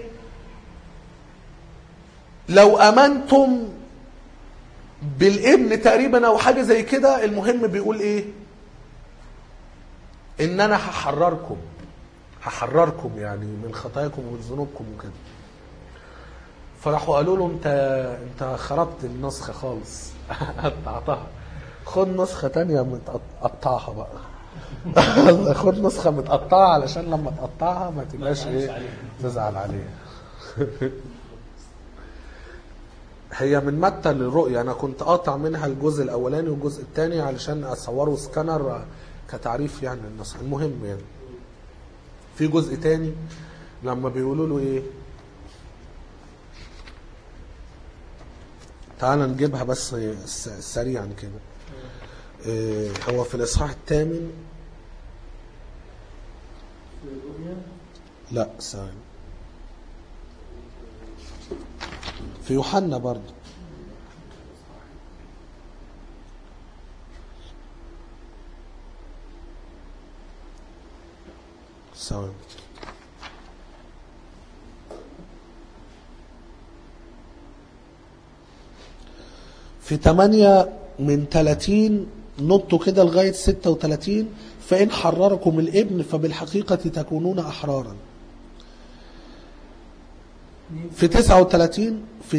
S1: لو امنتم بالابن تقريبا او حاجه زي كده. المهم بيقول ايه؟ ان انا هحرركم يعني من خطاياكم ومن ذنوبكم وكده. فراحوا قالوا له انت خربت النسخه خالص قطعتها، خد نسخه تانية متقطعها بقى خد نسخه متقطعه علشان لما تقطعها ما تبقاش ايه تزعل عليها هي من متى للرؤيا. انا كنت قاطع منها الجزء الاولاني والجزء الثاني علشان اصوره سكانر كتعريف يعني النسخ. المهم يعني في جزء تاني لما بيقولوا له ايه، تعال نجيبها بس سريعا كده. هو في الإصحاح 8 لا ثاني في يوحنا برضه ثواني في 8:30 نطوا كده لغاية 36. فإن حرركم الابن فبالحقيقة تكونون أحرارا. في 39 في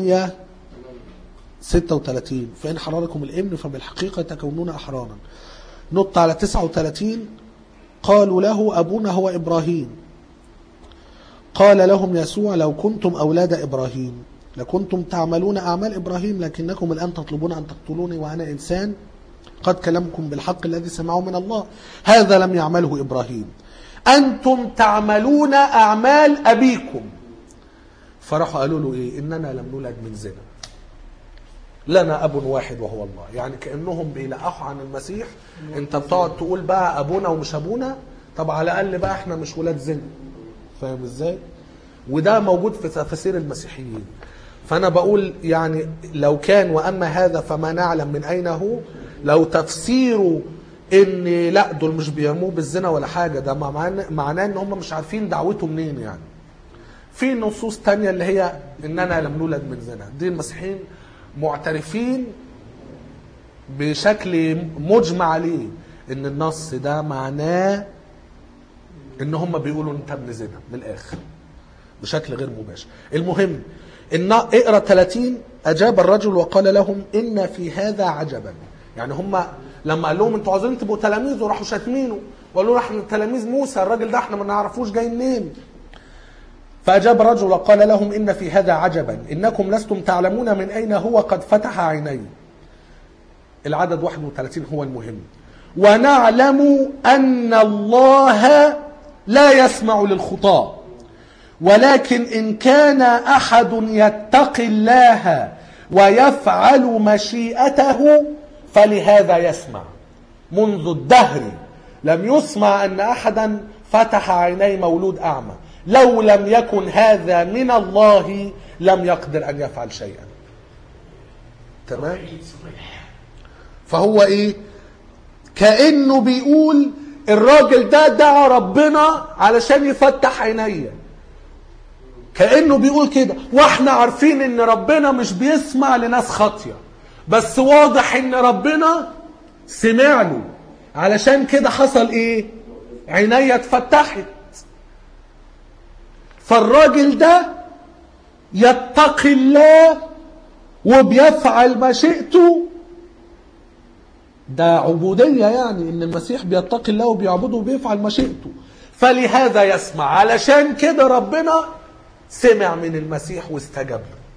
S1: 8:36 فإن حرركم الابن فبالحقيقة تكونون أحرارا. نط على 39 قالوا له أبونا هو إبراهيم. قال لهم يسوع لو كنتم أولاد إبراهيم لكنتم تعملون أعمال إبراهيم، لكنكم الآن تطلبون أن تقتلوني وأنا إنسان قد كلمكم بالحق الذي سمعه من الله. هذا لم يعمله إبراهيم، أنتم تعملون أعمال أبيكم. فراحوا قالوا له إيه؟ إننا لم نولد من زنا، لنا أب واحد وهو الله. يعني كأنهم بيلقحوا عن المسيح. أنت بتقعد تقول بقى أبونا ومش أبونا، طب على الأقل بقى إحنا مش ولاد زنا. فاهم إزاي؟ وده موجود في تفاسير المسيحيين. فأنا بقول يعني لو كان وأما هذا فما نعلم من أين هو، لو تفسيره إن لا دول مش بيرموه بالزنا ولا حاجة، ده معناه إن هم مش عارفين دعوته منين. يعني في نصوص تانية اللي هي إننا لم نولد من زنا، دي المسيحيين معترفين بشكل مجمع عليه إن النص ده معناه إن هم بيقولوا أنت ابن زنا من الآخر بشكل غير مباشر. المهم إن اقرأ 30 أجاب الرجل وقال لهم إن في هذا عجبا. يعني هم لما قال لهم انتوا عاوزين تبقوا تلاميذ وراحوا شاتمينه وقالوا له احنا تلاميذ موسى، الراجل ده احنا ما نعرفوش جاي منين. فأجاب الرجل وقال لهم إن في هذا عجبا إنكم لستم تعلمون من أين هو قد فتح عيني. العدد 31 هو المهم. ونعلم أن الله لا يسمع للخطاة، ولكن إن كان أحد يتقي الله ويفعل مشيئته فلهذا يسمع. منذ الدهر لم يسمع أن أحدا فتح عيني مولود أعمى. لو لم يكن هذا من الله لم يقدر أن يفعل شيئا. تمام؟ فهو إيه؟ كأنه بيقول الراجل ده دعا ربنا علشان يفتح عينيه. كأنه بيقول كده، واحنا عارفين ان ربنا مش بيسمع لناس خاطية، بس واضح ان ربنا سمع له، علشان كده حصل ايه؟ عينيه اتفتحت. فالراجل ده يتقي الله وبيفعل مشيئته. ده عبودية، يعني ان المسيح بيتقي الله وبيعبده وبيفعل مشيئته، فلهذا يسمع. علشان كده ربنا سمع من المسيح واستجاب له.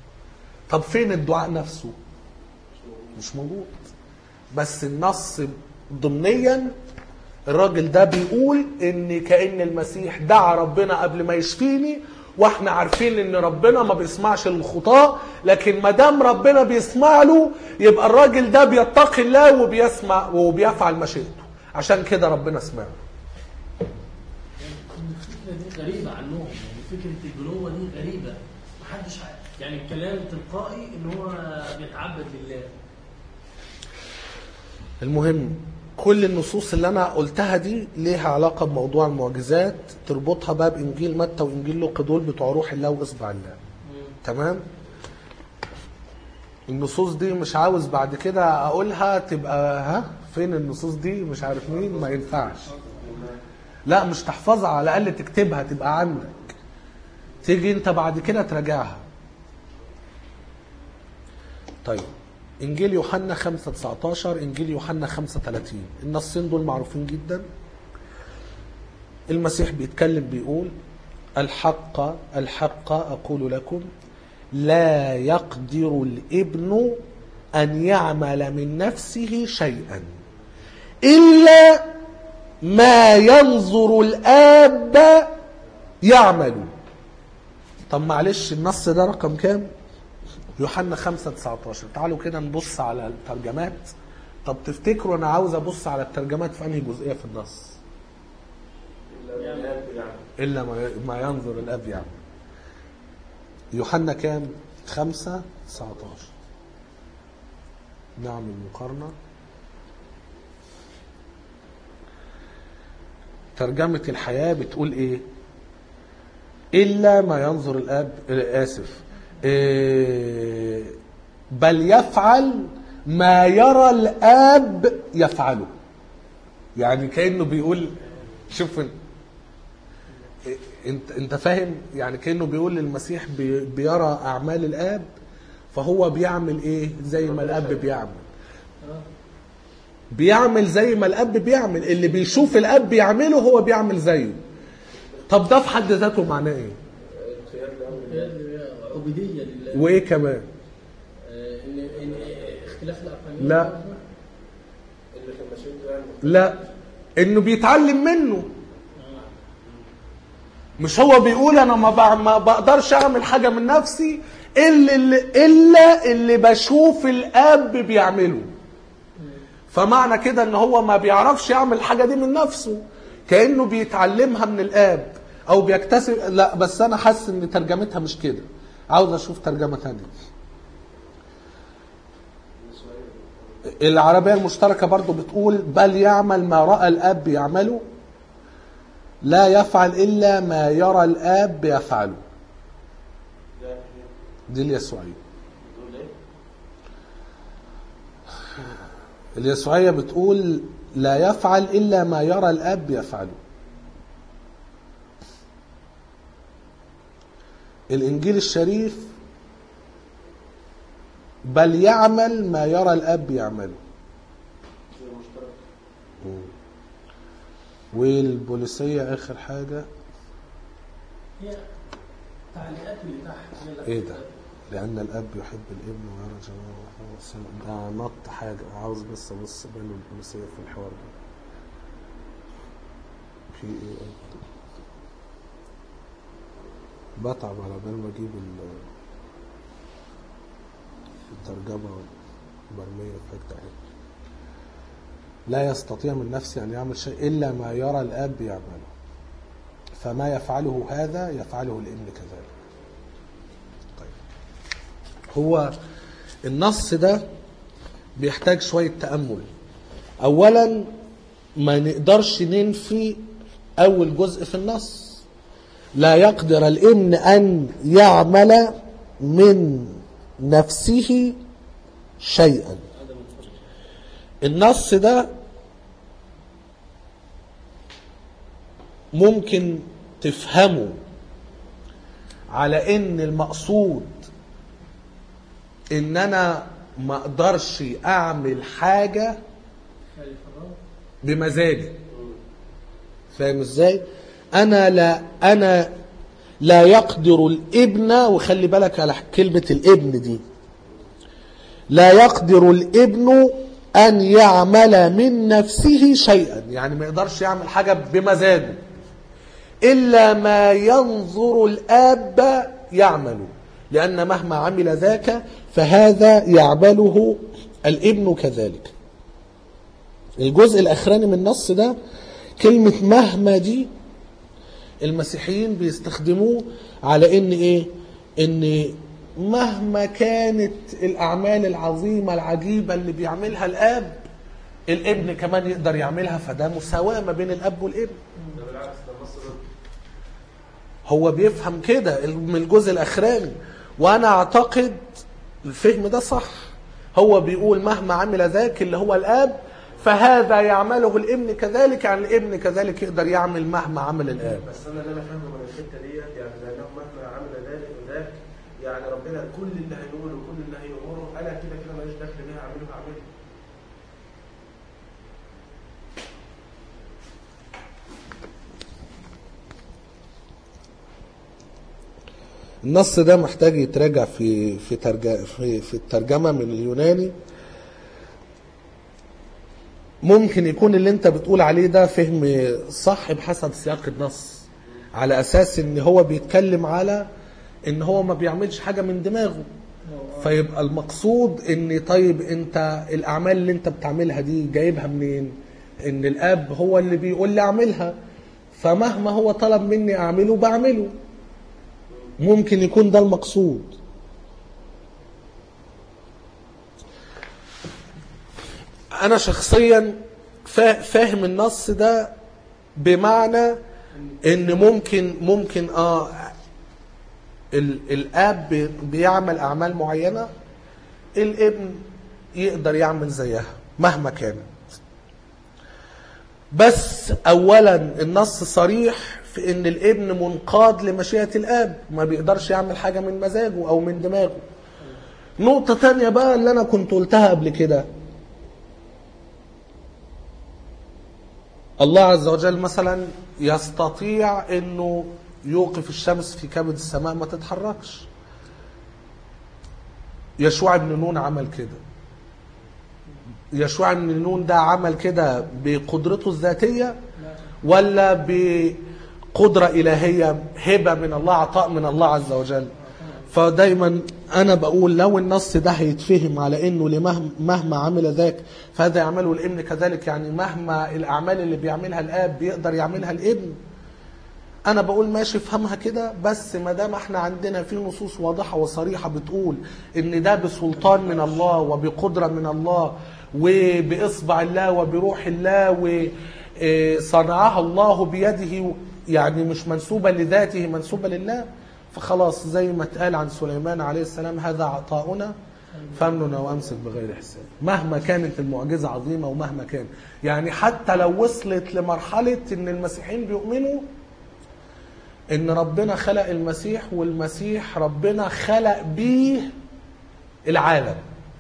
S1: طب فين الدعاء نفسه؟ مش موجود. بس النص ضمنيا الراجل ده بيقول ان كأن المسيح دعا ربنا قبل ما يشفيني، واحنا عارفين ان ربنا ما بيسمعش للخطاة، لكن ما دام ربنا بيسمع له يبقى الراجل ده بيتقي الله وبيسمع وبيفعل مشيئته، عشان كده ربنا سمعه.
S2: الفكرة دي غريبة عنهم، يعني فكرة البنوة دي غريبة، محدش يعني الكلام تلقائي ان هو بيتعبد لله.
S1: المهم كل النصوص اللي انا قلتها دي ليها علاقة بموضوع المعجزات، تربطها بقى بانجيل متى وانجيل لوقا، دول بتوع روح الله واصبع الله. تمام. النصوص دي مش عاوز بعد كده اقولها تبقى ها فين النصوص دي مش عارف مين، ما ينفعش. لا مش تحفظها، على الاقل تكتبها تبقى عندك، تيجي انت بعد كده تراجعها. طيب انجيل يوحنا 5:19، انجيل يوحنا 5:30، النصين دول معروفين جدا. المسيح بيتكلم بيقول الحق الحق اقول لكم لا يقدر الابن ان يعمل من نفسه شيئا الا ما ينظر الاب يعمل. طب معلش النص ده رقم كام؟ يوحنا 5:19. تعالوا كده نبص على الترجمات. طب تفتكروا انا عاوز ابص على الترجمات في انهي جزئيه في النص؟ الا ما ينظر الاب يعني. يوحنا كام؟ 5:19. نعمل مقارنه. ترجمه الحياه بتقول ايه؟ الا ما ينظر الاب، اسف، بل يفعل ما يرى الآب يفعله. يعني كأنه بيقول شوف انت فاهم، يعني كأنه بيقول للمسيح بيرى أعمال الآب، فهو بيعمل ايه زي ما الآب بيعمل زي ما الآب بيعمل، اللي بيشوف الآب بيعمله هو بيعمل زيه. طب ده في حد ذاته معناه ايه؟
S2: عبودية لله.
S1: وايه كمان؟
S2: ان اختلاف الاقانيم.
S1: لا لا، انه بيتعلم منه. مش هو بيقول انا ما بقدرش اعمل حاجة من نفسي الا اللي بشوف الاب بيعمله. فمعنى كده ان هو ما بيعرفش يعمل حاجة دي من نفسه، كأنه بيتعلمها من الاب او بيكتسب. لا بس انا حاسس ان ترجمتها مش كده، عاوز اشوف ترجمة ثانية. العربية المشتركة برضو بتقول بل يعمل ما رأى الاب يعمله، لا يفعل الا ما يرى الاب يفعله. دي اليسوعية. اليسوعية بتقول لا يفعل الا ما يرى الاب يفعله. الانجيل الشريف بل يعمل ما يرى الاب يعمله. والبوليسية اخر حاجة
S2: هي تعليقات اللي تحت.
S1: ايه ده؟ لان الاب يحب الابن ويرى جماعه. ده نط حاجة عاوز بس ابص بين البوليسية في الحوار ده في ايه. بتعب على بال ما اجيب الترجمة برمية في حتة عين. لا يستطيع من نفسه أن يعمل شيء إلا ما يرى الآب يعمله، فما يفعله هذا يفعله الابن كذلك. طيب هو النص ده بيحتاج شوية تأمل. أولا ما نقدرش ننفي أول جزء في النص، لا يقدر الابن أن يعمل من نفسه شيئا. النص ده ممكن تفهمه على ان المقصود ان انا ما اقدرش اعمل حاجة بمزاجي. فاهم ازاي؟ انا لا يقدر الابن، وخلي بالك على كلمة الابن دي، لا يقدر الابن أن يعمل من نفسه شيئا، يعني ما يقدرش يعمل حاجة بمزاجه إلا ما ينظر الآب يعمل، لأن مهما عمل ذاك فهذا يعمله الابن كذلك. الجزء الأخراني من النص ده كلمة مهما دي المسيحيين بيستخدموه على إن إيه؟ إن مهما كانت الأعمال العظيمة العجيبة اللي بيعملها الآب الابن كمان يقدر يعملها، فده مساواة ما بين الأب والابن.
S3: ده بالعكس، ده مصر
S1: هو بيفهم كده من الجزء الأخراني، وأنا أعتقد الفهم ده صح. هو بيقول مهما عمل ذاك اللي هو الآب فهذا يعمله الابن كذلك، يعني الابن كذلك يقدر يعمل مهما عمل الآب.
S3: بس انا اللي انا فاهمه من الحته ديت يعني لانه مهما عمل ذلك وذاك، يعني ربنا كل اللي هيقوله وكل اللي هيأمره انا كده كده ماليش دخل بيها، هعمله.
S1: النص ده محتاج يتراجع في الترجمة من اليوناني. ممكن يكون اللي انت بتقول عليه ده فهم صح بحسب سياق النص، على اساس ان هو بيتكلم على ان هو ما بيعملش حاجة من دماغه، فيبقى المقصود ان طيب انت الاعمال اللي انت بتعملها دي جايبها منين؟ ان الاب هو اللي بيقول لي اعملها، فمهما هو طلب مني اعمله بعمله. ممكن يكون ده المقصود. انا شخصيا فاهم النص ده بمعنى ان ممكن الاب بيعمل اعمال معينة الابن يقدر يعمل زيها مهما كانت. بس اولا النص صريح في ان الابن منقاد لمشيئة الاب، ما بيقدرش يعمل حاجة من مزاجه او من دماغه. نقطة تانية بقى اللي انا كنت قلتها قبل كده، الله عز وجل مثلا يستطيع انه يوقف الشمس في كبد السماء ما تتحركش. يشوع بن نون عمل كده. يشوع بن نون ده عمل كده بقدرته الذاتية ولا بقدرة إلهية، هبة من الله، عطاء من الله عز وجل؟ فدايما أنا بقول لو النص ده هيتفهم على إنه مهما عمل ذاك فهذا يعمله الابن كذلك، يعني مهما الأعمال اللي بيعملها الآب بيقدر يعملها الابن، أنا بقول ماشي افهمها كده. بس ما دام احنا عندنا في نصوص واضحة وصريحة بتقول إن ده بسلطان من الله وبقدرة من الله وبإصبع الله وبروح الله وصنعها الله بيده، يعني مش منسوبة لذاته، منسوبة لله، فخلاص زي ما اتقال عن سليمان عليه السلام هذا عطاؤنا فامنن وامسك بغير حساب. مهما كانت المعجزة عظيمة ومهما كان، يعني حتى لو وصلت لمرحلة ان المسيحيين بيؤمنوا ان ربنا خلق المسيح والمسيح ربنا خلق بيه العالم،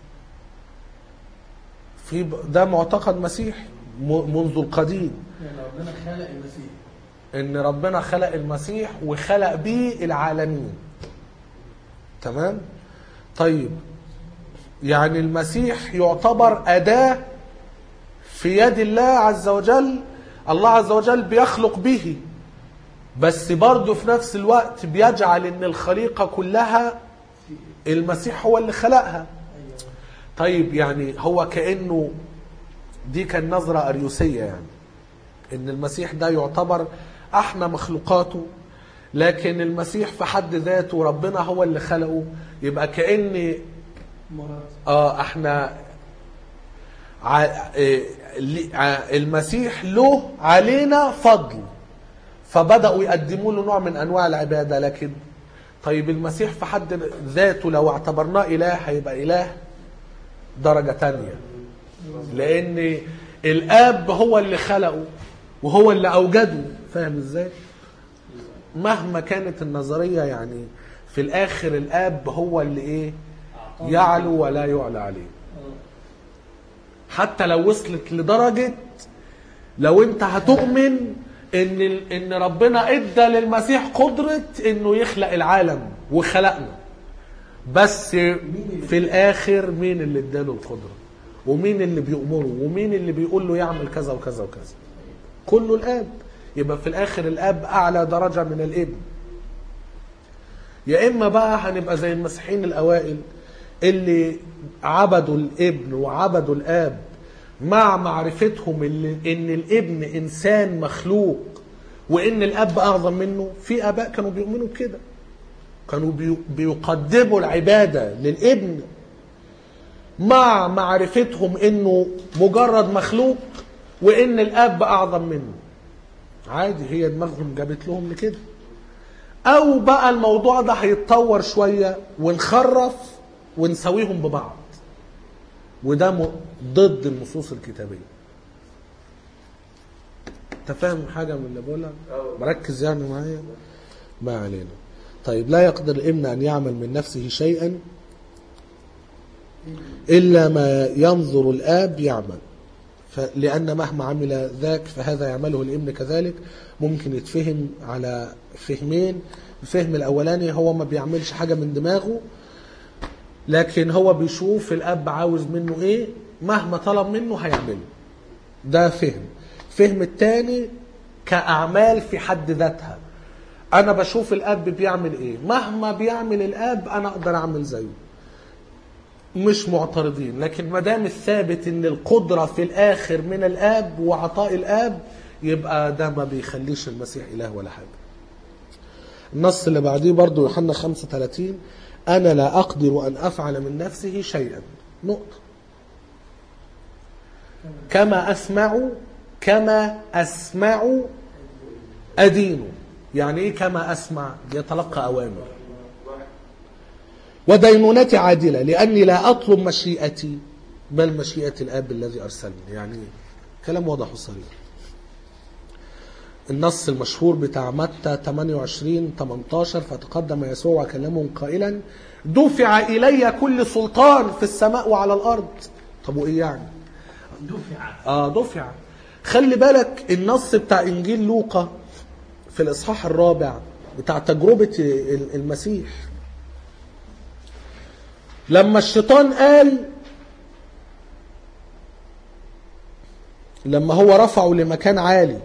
S1: في ده معتقد مسيحي منذ القديم،
S2: يعني ربنا خلق المسيح،
S1: ان ربنا خلق المسيح وخلق بيه العالمين. تمام؟ طيب يعني المسيح يعتبر أداة في يد الله عز وجل، الله عز وجل بيخلق به، بس برضه في نفس الوقت بيجعل ان الخليقة كلها المسيح هو اللي خلقها. طيب يعني هو كأنه دي كان نظرة أريوسية، يعني ان المسيح ده يعتبر احنا مخلوقاته، لكن المسيح في حد ذاته ربنا هو اللي خلقه، يبقى كأن احنا المسيح له علينا فضل، فبدأوا يقدموا له نوع من انواع العبادة. لكن طيب المسيح في حد ذاته لو اعتبرناه اله هيبقى اله درجة تانية، لان الاب هو اللي خلقه وهو اللي اوجده. فاهم ازاي؟ مهما كانت النظرية يعني في الاخر الاب هو اللي ايه يعلو ولا يعلى عليه. حتى لو وصلت لدرجة لو انت هتؤمن ان ربنا ادى للمسيح قدرة انه يخلق العالم وخلقنا، بس في الاخر مين اللي اداله القدره ومين اللي بيأمره ومين اللي بيقول له يعمل كذا وكذا وكذا؟ كله الاب. يبقى في الاخر الاب اعلى درجه من الابن. يا اما بقى هنبقى زي المسيحيين الاوائل اللي عبدوا الابن وعبدوا الاب مع معرفتهم ان الابن انسان مخلوق وان الاب اعظم منه. في اباء كانوا بيؤمنوا بكده، كانوا بيقدموا العباده للابن مع معرفتهم انه مجرد مخلوق وان الاب اعظم منه. عادي، هي دماغهم جابت لهم لكده. او بقى الموضوع ده هيتطور شويه ونخرف ونسويهم ببعض، وده ضد النصوص الكتابيه. انت فاهم حاجه من اللي بقولها؟ مركز يعني معايا؟ ما علينا. طيب، لا يقدر الابن ان يعمل من نفسه شيئا الا ما ينظر الاب يعمل، لأن مهما عمل ذاك فهذا يعمله الابن كذلك. ممكن يتفهم على فهمين. الفهم الأولاني هو ما بيعملش حاجة من دماغه، لكن هو بيشوف الأب عاوز منه إيه، مهما طلب منه هيعمله. ده فهم. فهم التاني كأعمال في حد ذاتها. أنا بشوف الأب بيعمل إيه، مهما بيعمل الأب أنا أقدر أعمل زيه، مش معترضين. لكن ما دام الثابت ان القدره في الاخر من الاب وعطاء الاب، يبقى ده ما بيخليش المسيح اله ولا حاجه. النص اللي بعديه برضو يوحنا 35: انا لا اقدر ان افعل من نفسه شيئا، نقطه. كما اسمع ادين. يعني ايه كما اسمع؟ يتلقى اوامر. ودينونتي عادلة لأني لا أطلب مشيئتي بل مشيئة الآب الذي أرسلني. يعني كلام واضح وصريح. النص المشهور بتاع متى 28-18: فتقدم يسوع وكلمهم قائلا: دفع إلي كل سلطان في السماء وعلى الأرض. طب وإيه يعني؟ دفع. خلي بالك النص بتاع إنجيل لوقا في الإصحاح 4 بتاع تجربة المسيح، لما الشيطان قال، لما هو رفعه لمكان عالي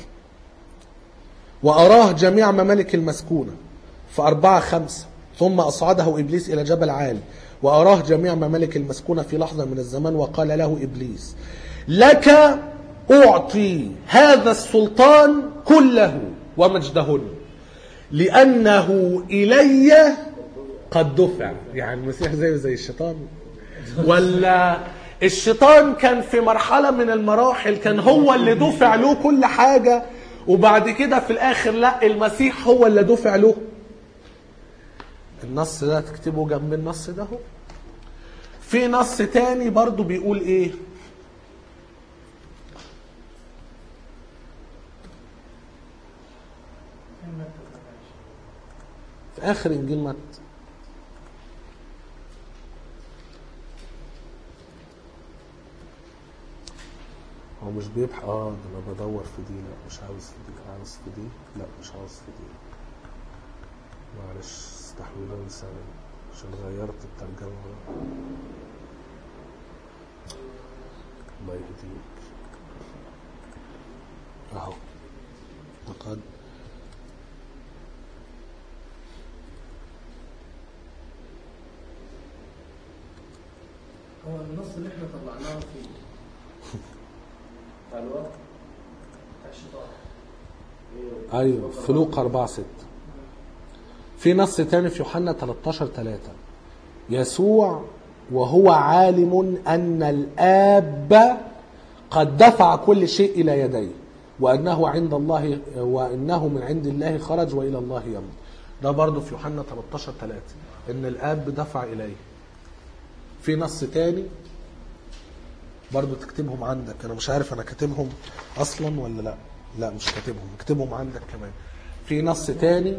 S1: وأراه جميع ممالك المسكونة في 4-5، ثم أصعده إبليس إلى جبل عالي وأراه جميع ممالك المسكونة في لحظة من الزمان، وقال له إبليس: لك أعطي هذا السلطان كله ومجدهن لأنه إلي قد دفع. يعني المسيح زي الشيطان؟ ولا الشيطان كان في مرحلة من المراحل كان هو اللي دفع له كل حاجة، وبعد كده في الآخر لا، المسيح هو اللي دفع له؟ النص ده تكتبه جنب النص ده. في نص تاني برضو بيقول ايه؟ في آخر إنجيل متى. هو مش بيبحث. ده انا بدور في دي. لا مش عاوز في دي. عاوز في دي. لا مش عاوز في دي. معلش استحملوني ثانية عشان غيرت الترجمة. الله يهديك. اهو لقد
S2: هو النص اللي احنا طلعناه فيه الوقت بتاع الشيطان.
S1: ايوه، في لوقا 4-6. في نص تاني في يوحنا 13-3: يسوع وهو عالم ان الاب قد دفع كل شيء الى يديه وانه عند الله وانه من عند الله خرج والى الله يمضي. ده برضو في يوحنا 13-3 ان الاب دفع اليه. في نص تاني برضو تكتبهم عندك. انا مش عارف انا كاتبهم اصلا ولا لا. لا مش كاتبهم، اكتبهم عندك كمان. في نص تاني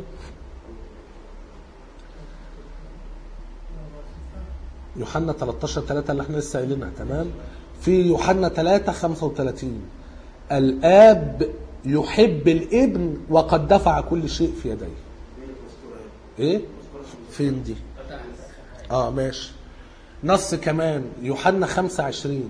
S1: يوحنا 13-3 اللي احنا لسه قايلينها، تمام. في يوحنا 3:35: الاب يحب الابن وقد دفع كل شيء في يديه. ايه فين دي؟ ماشي. نص كمان يوحنا 25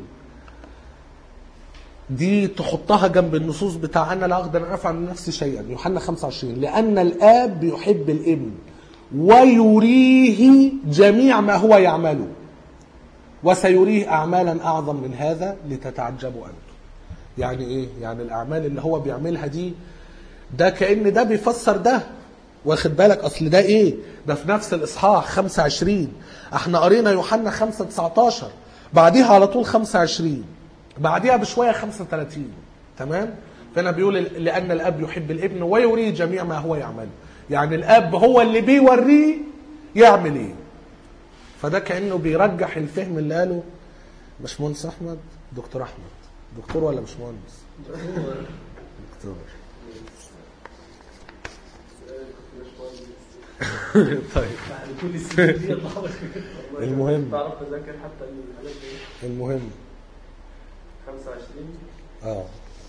S1: دي تحطها جنب النصوص بتاع أنا لا أقدر أن أفعل من نفسي شيئا. يوحنا 25 لأن الآب يحب الابن ويريه جميع ما هو يعمله وسيريه أعمالا أعظم من هذا لتتعجبوا أنتم. يعني إيه؟ يعني الأعمال اللي هو بيعملها دي ده كأن ده بيفسر ده. واخد بالك؟ أصل ده إيه؟ ده في نفس الإصحاح 25. احنا قرينا يوحنا 5:19 بعديها على طول 25 بعديها بشوية 35. تمام؟ فهنا بيقول لأن الأب يحب الابن ويريه جميع ما هو يعمله. يعني الأب هو اللي بيوريه يعمل إيه. فده كأنه بيرجح الفهم اللي قاله باشمهندس أحمد. دكتور أحمد دكتور ولا مهندس؟ دكتور. طيب
S2: كل السنين دي
S1: المهم
S3: تعرف تذاكر حتى الحاجات دي.
S1: المهم
S3: 25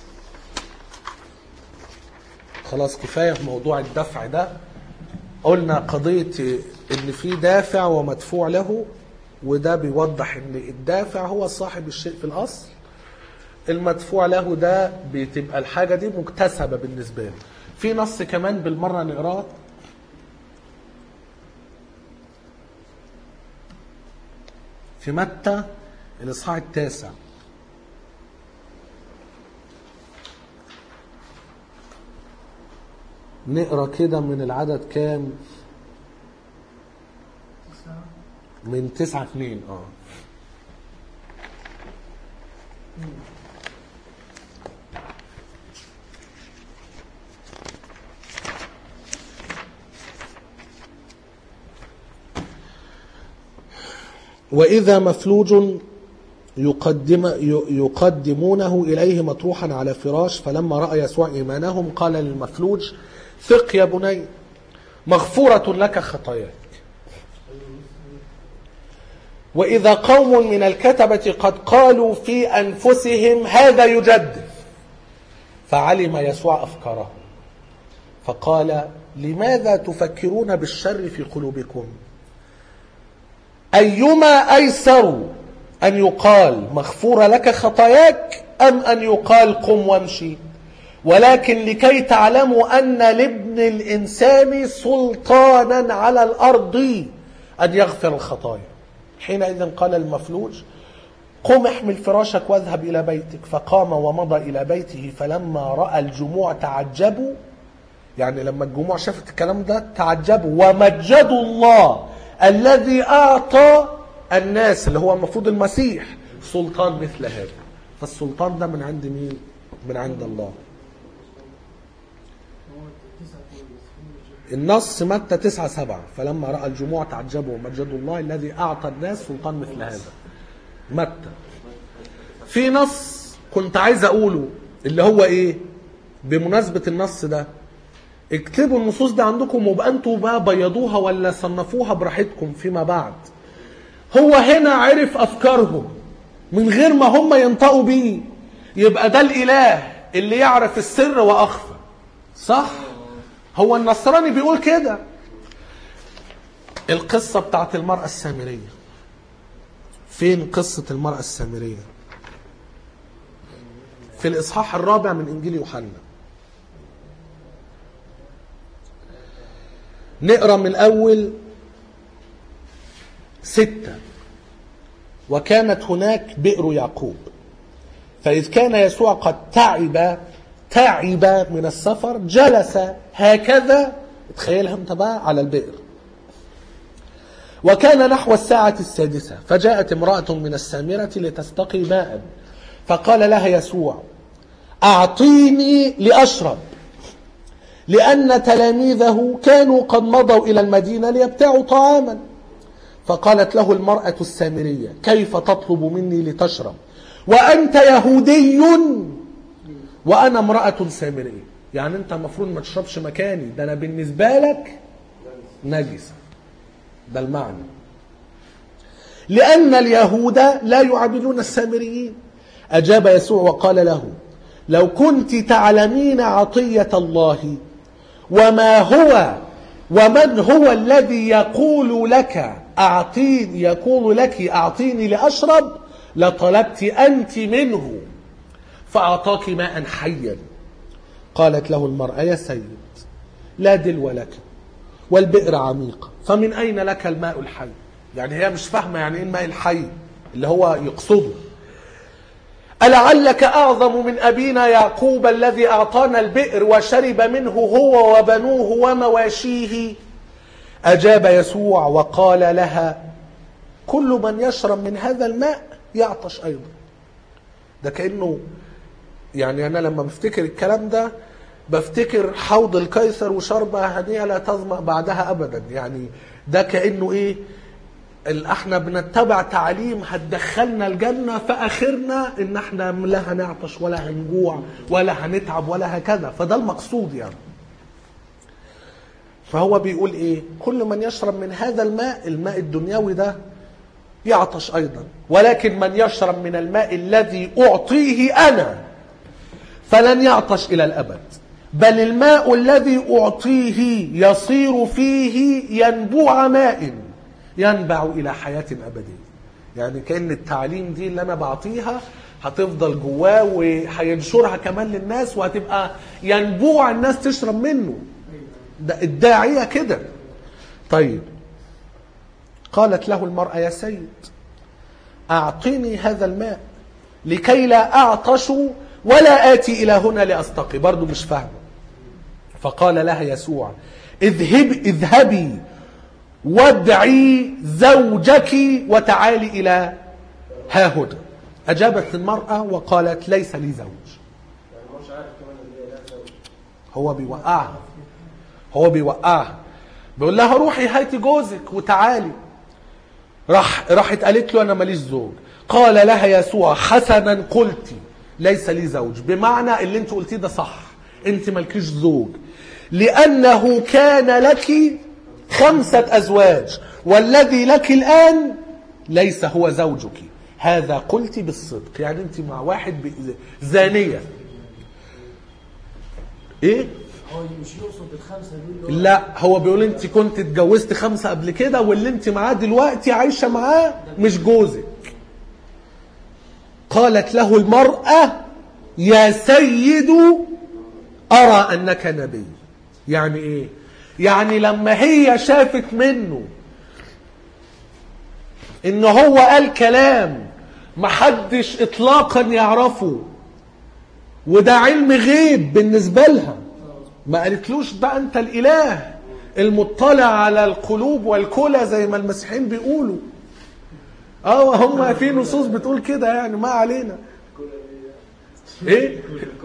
S1: خلاص كفاية في موضوع الدفع ده. قلنا قضية ان في دافع ومدفوع له، وده بيوضح ان الدافع هو صاحب الشيء في الاصل، المدفوع له ده بتبقى الحاجة دي مكتسبة بالنسبة له. في نص كمان بالمرة نقراه في متى الإصحاح 9. نقرأ كده من العدد كام؟ من 9:2. وإذا مفلوج يقدمونه إليه مطروحا على فراش، فلما رأى يسوع إيمانهم قال للمفلوج ثق يا بني مغفورة لك خطاياك. وإذا قوم من الكتبة قد قالوا في أنفسهم هذا يجدف، فعلم يسوع أفكارهم فقال لماذا تفكرون بالشر في قلوبكم؟ أيما أيسر أن يقال مغفورة لك خطاياك أم أن يقال قم وامشي؟ ولكن لكي تعلموا أن لابن الإنسان سلطانا على الأرض أن يغفر الخطايا. حينئذ قال المفلوج قم احمل فراشك واذهب إلى بيتك. فقام ومضى إلى بيته، فلما رأى الجموع تعجبوا، يعني لما الجموع شافت الكلام ده تعجبوا ومجدوا الله الذي أعطى الناس اللي هو المفروض المسيح سلطان مثل هذا. فالسلطان ده من عند مين؟ من عند الله. النص متى 9:7 فلما رأى الجموع تعجبوا ومجدوا الله الذي أعطى الناس سلطان مثل هذا. متى. في نص كنت عايز أقوله اللي هو إيه بمناسبة النص ده، اكتبوا النصوص دي عندكم وبقى انتوا بقى بيضوها ولا صنفوها براحتكم فيما بعد. هو هنا عرف أفكارهم من غير ما هم ينطقوا بيه، يبقى ده الإله اللي يعرف السر وأخفى، صح؟ هو النصراني بيقول كده. القصة بتاعت المرأة السامرية، فين قصة المرأة السامرية؟ في الإصحاح 4 من إنجيل يوحنا. نقرأ من أول 6. وكانت هناك بئر يعقوب، فإذ كان يسوع قد تعب من السفر جلس هكذا، تخيلها انت بقى على البئر. وكان نحو 6:00 فجاءت امرأة من السامرة لتستقي ماء، فقال لها يسوع أعطيني لأشرب، لأن تلاميذه كانوا قد مضوا إلى المدينة ليبتاعوا طعاما. فقالت له المرأة السامرية كيف تطلب مني لتشرب وأنت يهودي وأنا امرأة سامرية؟ يعني أنت المفروض ما تشربش مكاني، ده أنا بالنسبة لك نجس. ده المعنى. لأن اليهود لا يعاملون السامريين. أجاب يسوع وقال له لو كنت تعلمين عطية الله وما هو ومن هو الذي يقول لك أعطيني، يقول لك أعطيني لأشرب، لطلبت أنت منه فأعطاك ماء حيا. قالت له المرأة: يا سيد، لا دلو لك والبئر عميقة، فمن أين لك الماء الحي؟ يعني هي مش فاهمة يعني إيه الماء الحي اللي هو يقصده. ألعلك أعظم من أبينا يعقوب الذي أعطانا البئر وشرب منه هو وبنوه ومواشيه؟ أجاب يسوع وقال لها: كل من يشرب من هذا الماء يعطش أيضا. ده كأنه يعني أنا لما بفتكر الكلام ده بفتكر حوض القيصر وشربة هنيئة لا تظمأ بعدها أبدا. يعني ده كأنه إيه، احنا بنتبع تعليم هتدخلنا الجنة، فآخرنا ان احنا لا هنعطش ولا هنجوع ولا هنتعب ولا هكذا. فده المقصود يعني. فهو بيقول ايه؟ كل من يشرب من هذا الماء، الماء الدنيوي ده، يعطش ايضا، ولكن من يشرب من الماء الذي اعطيه انا فلن يعطش الى الابد، بل الماء الذي اعطيه يصير فيه ينبوع ماء ينبع إلى حياة أبدية. يعني كأن التعليم دي اللي أنا بعطيها هتفضل جواه وهينشرها كمان للناس، وهتبقى ينبوع الناس تشرب منه. ده الداعية كده. طيب، قالت له المرأة: يا سيد، أعطيني هذا الماء لكي لا أعطش ولا آتي إلى هنا لأستقي. برضو مش فاهمة. فقال لها يسوع: اذهبي وادعي زوجك وتعالي إلى ها هنا. أجابت المرأة وقالت: ليس لي زوج. هو بيوقعها بيقول لها: روحي هاتي جوزك وتعالي. راحت قالت له: أنا ماليش زوج. قال لها يسوع: حسنا قلتي، ليس لي زوج. بمعنى اللي انت قلتيه ده صح، انت مالكيش زوج، لأنه كان لك 5 أزواج، والذي لك الآن ليس هو زوجك، هذا قلت بالصدق. يعني انت مع واحد زانية. ايه؟
S2: هو مش يقصد ال5 دول؟
S1: لا، هو بيقول انت كنت اتجوزت 5 قبل كده، واللي انت معاه دلوقتي عايشة معاه مش جوزك. قالت له المرأة: يا سيد، أرى أنك نبي. يعني ايه؟ يعني لما هي شافت منه ان هو قال كلام محدش اطلاقا يعرفه، وده علم غيب بالنسبة لها، ما قالتلوش بقى انت الاله المطلع على القلوب والكلى زي ما المسيحيين بيقولوا. هم في نصوص بتقول كده، يعني ما علينا. ايه؟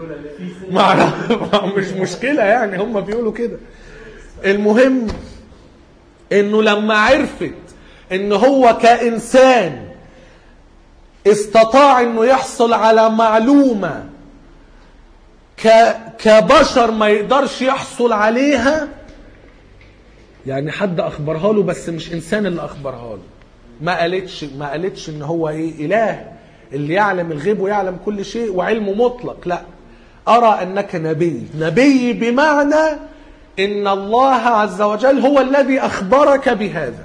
S1: مش مشكلة يعني، هم بيقولوا كده. المهم انه لما عرفت ان هو كإنسان استطاع انه يحصل على معلومة كبشر ما يقدرش يحصل عليها، يعني حد اخبرها له بس مش انسان اللي اخبرها له، ما قالتش ان هو ايه، اله اللي يعلم الغيب ويعلم كل شيء وعلمه مطلق. لا، ارى انك نبي بمعنى إن الله عز وجل هو الذي أخبرك بهذا.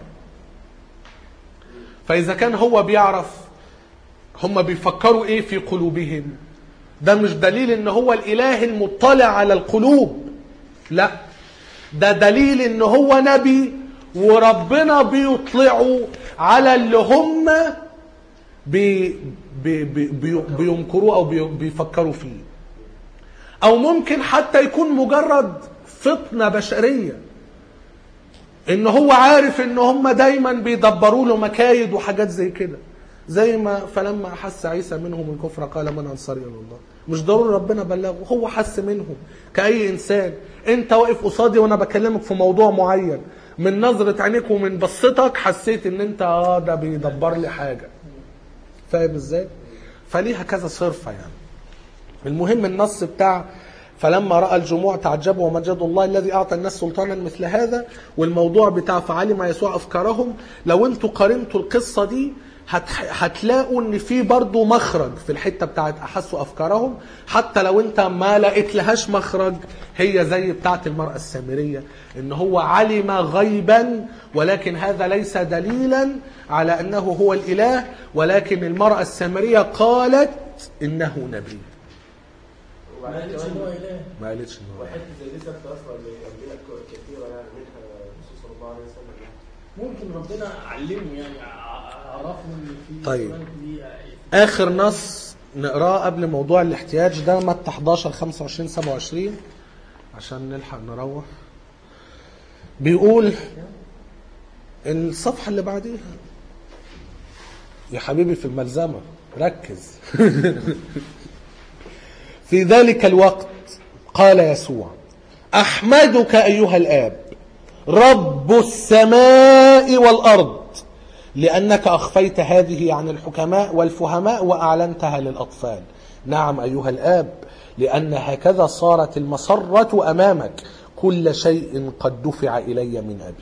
S1: فإذا كان هو بيعرف هم بيفكروا إيه في قلوبهم، ده مش دليل إن هو الإله المطلع على القلوب. لا، ده دليل إن هو نبي وربنا بيطلعوا على اللي هم بينكروا أو بيفكروا فيه. أو ممكن حتى يكون مجرد فطنة بشرية، ان هو عارف ان هم دايما بيدبروا له مكايد وحاجات زي كده، زي ما فلما حس عيسى منهم الكفر قال من انصاري الى الله. مش ضروري ربنا بلغه، هو حس منهم كأي انسان. انت واقف قصادي وانا بكلمك في موضوع معين، من نظرة عينيك ومن بصتك حسيت ان انت ده بيدبر لي حاجة. فاهم ازاي؟ فليها كذا صرفة يعني. المهم النص بتاع فلما رأى الجموع تعجبوا ومجدوا الله الذي أعطى الناس سلطانا مثل هذا، والموضوع بتاع فعلم يسوع أفكارهم. لو انتوا قارنتوا القصة دي هتلاقوا ان في برضو مخرج في الحتة بتاعت احسوا افكارهم، حتى لو انت ما لقيت لهاش مخرج، هي زي بتاعت المرأة السامرية، ان هو علم غيبا ولكن هذا ليس دليلا على انه هو الاله، ولكن المرأة السامرية قالت انه نبي.
S2: ما قالتش ان هو اله.
S1: ما قالتش ان هو
S3: وحته زي دي ثابته اصلا لانبياء كثيره يعني منها الرسول صلى الله عليه وسلم.
S2: ممكن ربنا علمه يعني عرفه ان في
S1: طيب.
S2: دي
S1: اخر نص نقراه قبل موضوع الاحتياج ده متى 11 25 27 عشان نلحق نروح. بيقول الصفحة اللي بعديها يا حبيبي في الملزمة ركز. في ذلك الوقت قال يسوع: أحمدك أيها الآب رب السماء والأرض، لأنك أخفيت هذه عن الحكماء والفهماء وأعلنتها للأطفال. نعم أيها الآب، لأن هكذا صارت المسرة أمامك، كل شيء قد دفع إلي من أبي.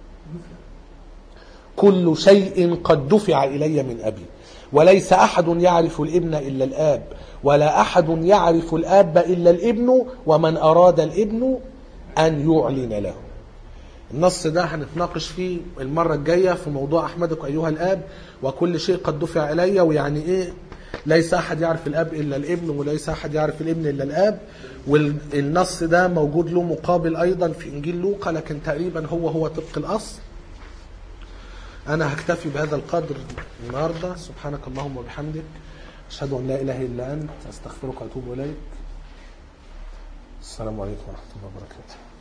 S1: كل شيء قد دفع إلي من أبي، وليس أحد يعرف الابن إلا الآب، ولا أحد يعرف الآب إلا الابن، ومن أراد الابن أن يعلن له. النص ده هنتناقش فيه المرة الجاية في موضوع أحمدك أيها الآب وكل شيء قد دفع إلي، ويعني إيه ليس أحد يعرف الآب إلا الابن، وليس أحد يعرف الابن إلا الآب. والنص ده موجود له مقابل أيضا في إنجيل لوقا، لكن تقريبا هو طبق الأصل. أنا هكتفي بهذا القدر النهاردة. سبحانك اللهم وبحمدك، أشهد أن لا إله إلا أنت، أستغفرك وأتوب إليك. السلام عليكم ورحمة الله وبركاته.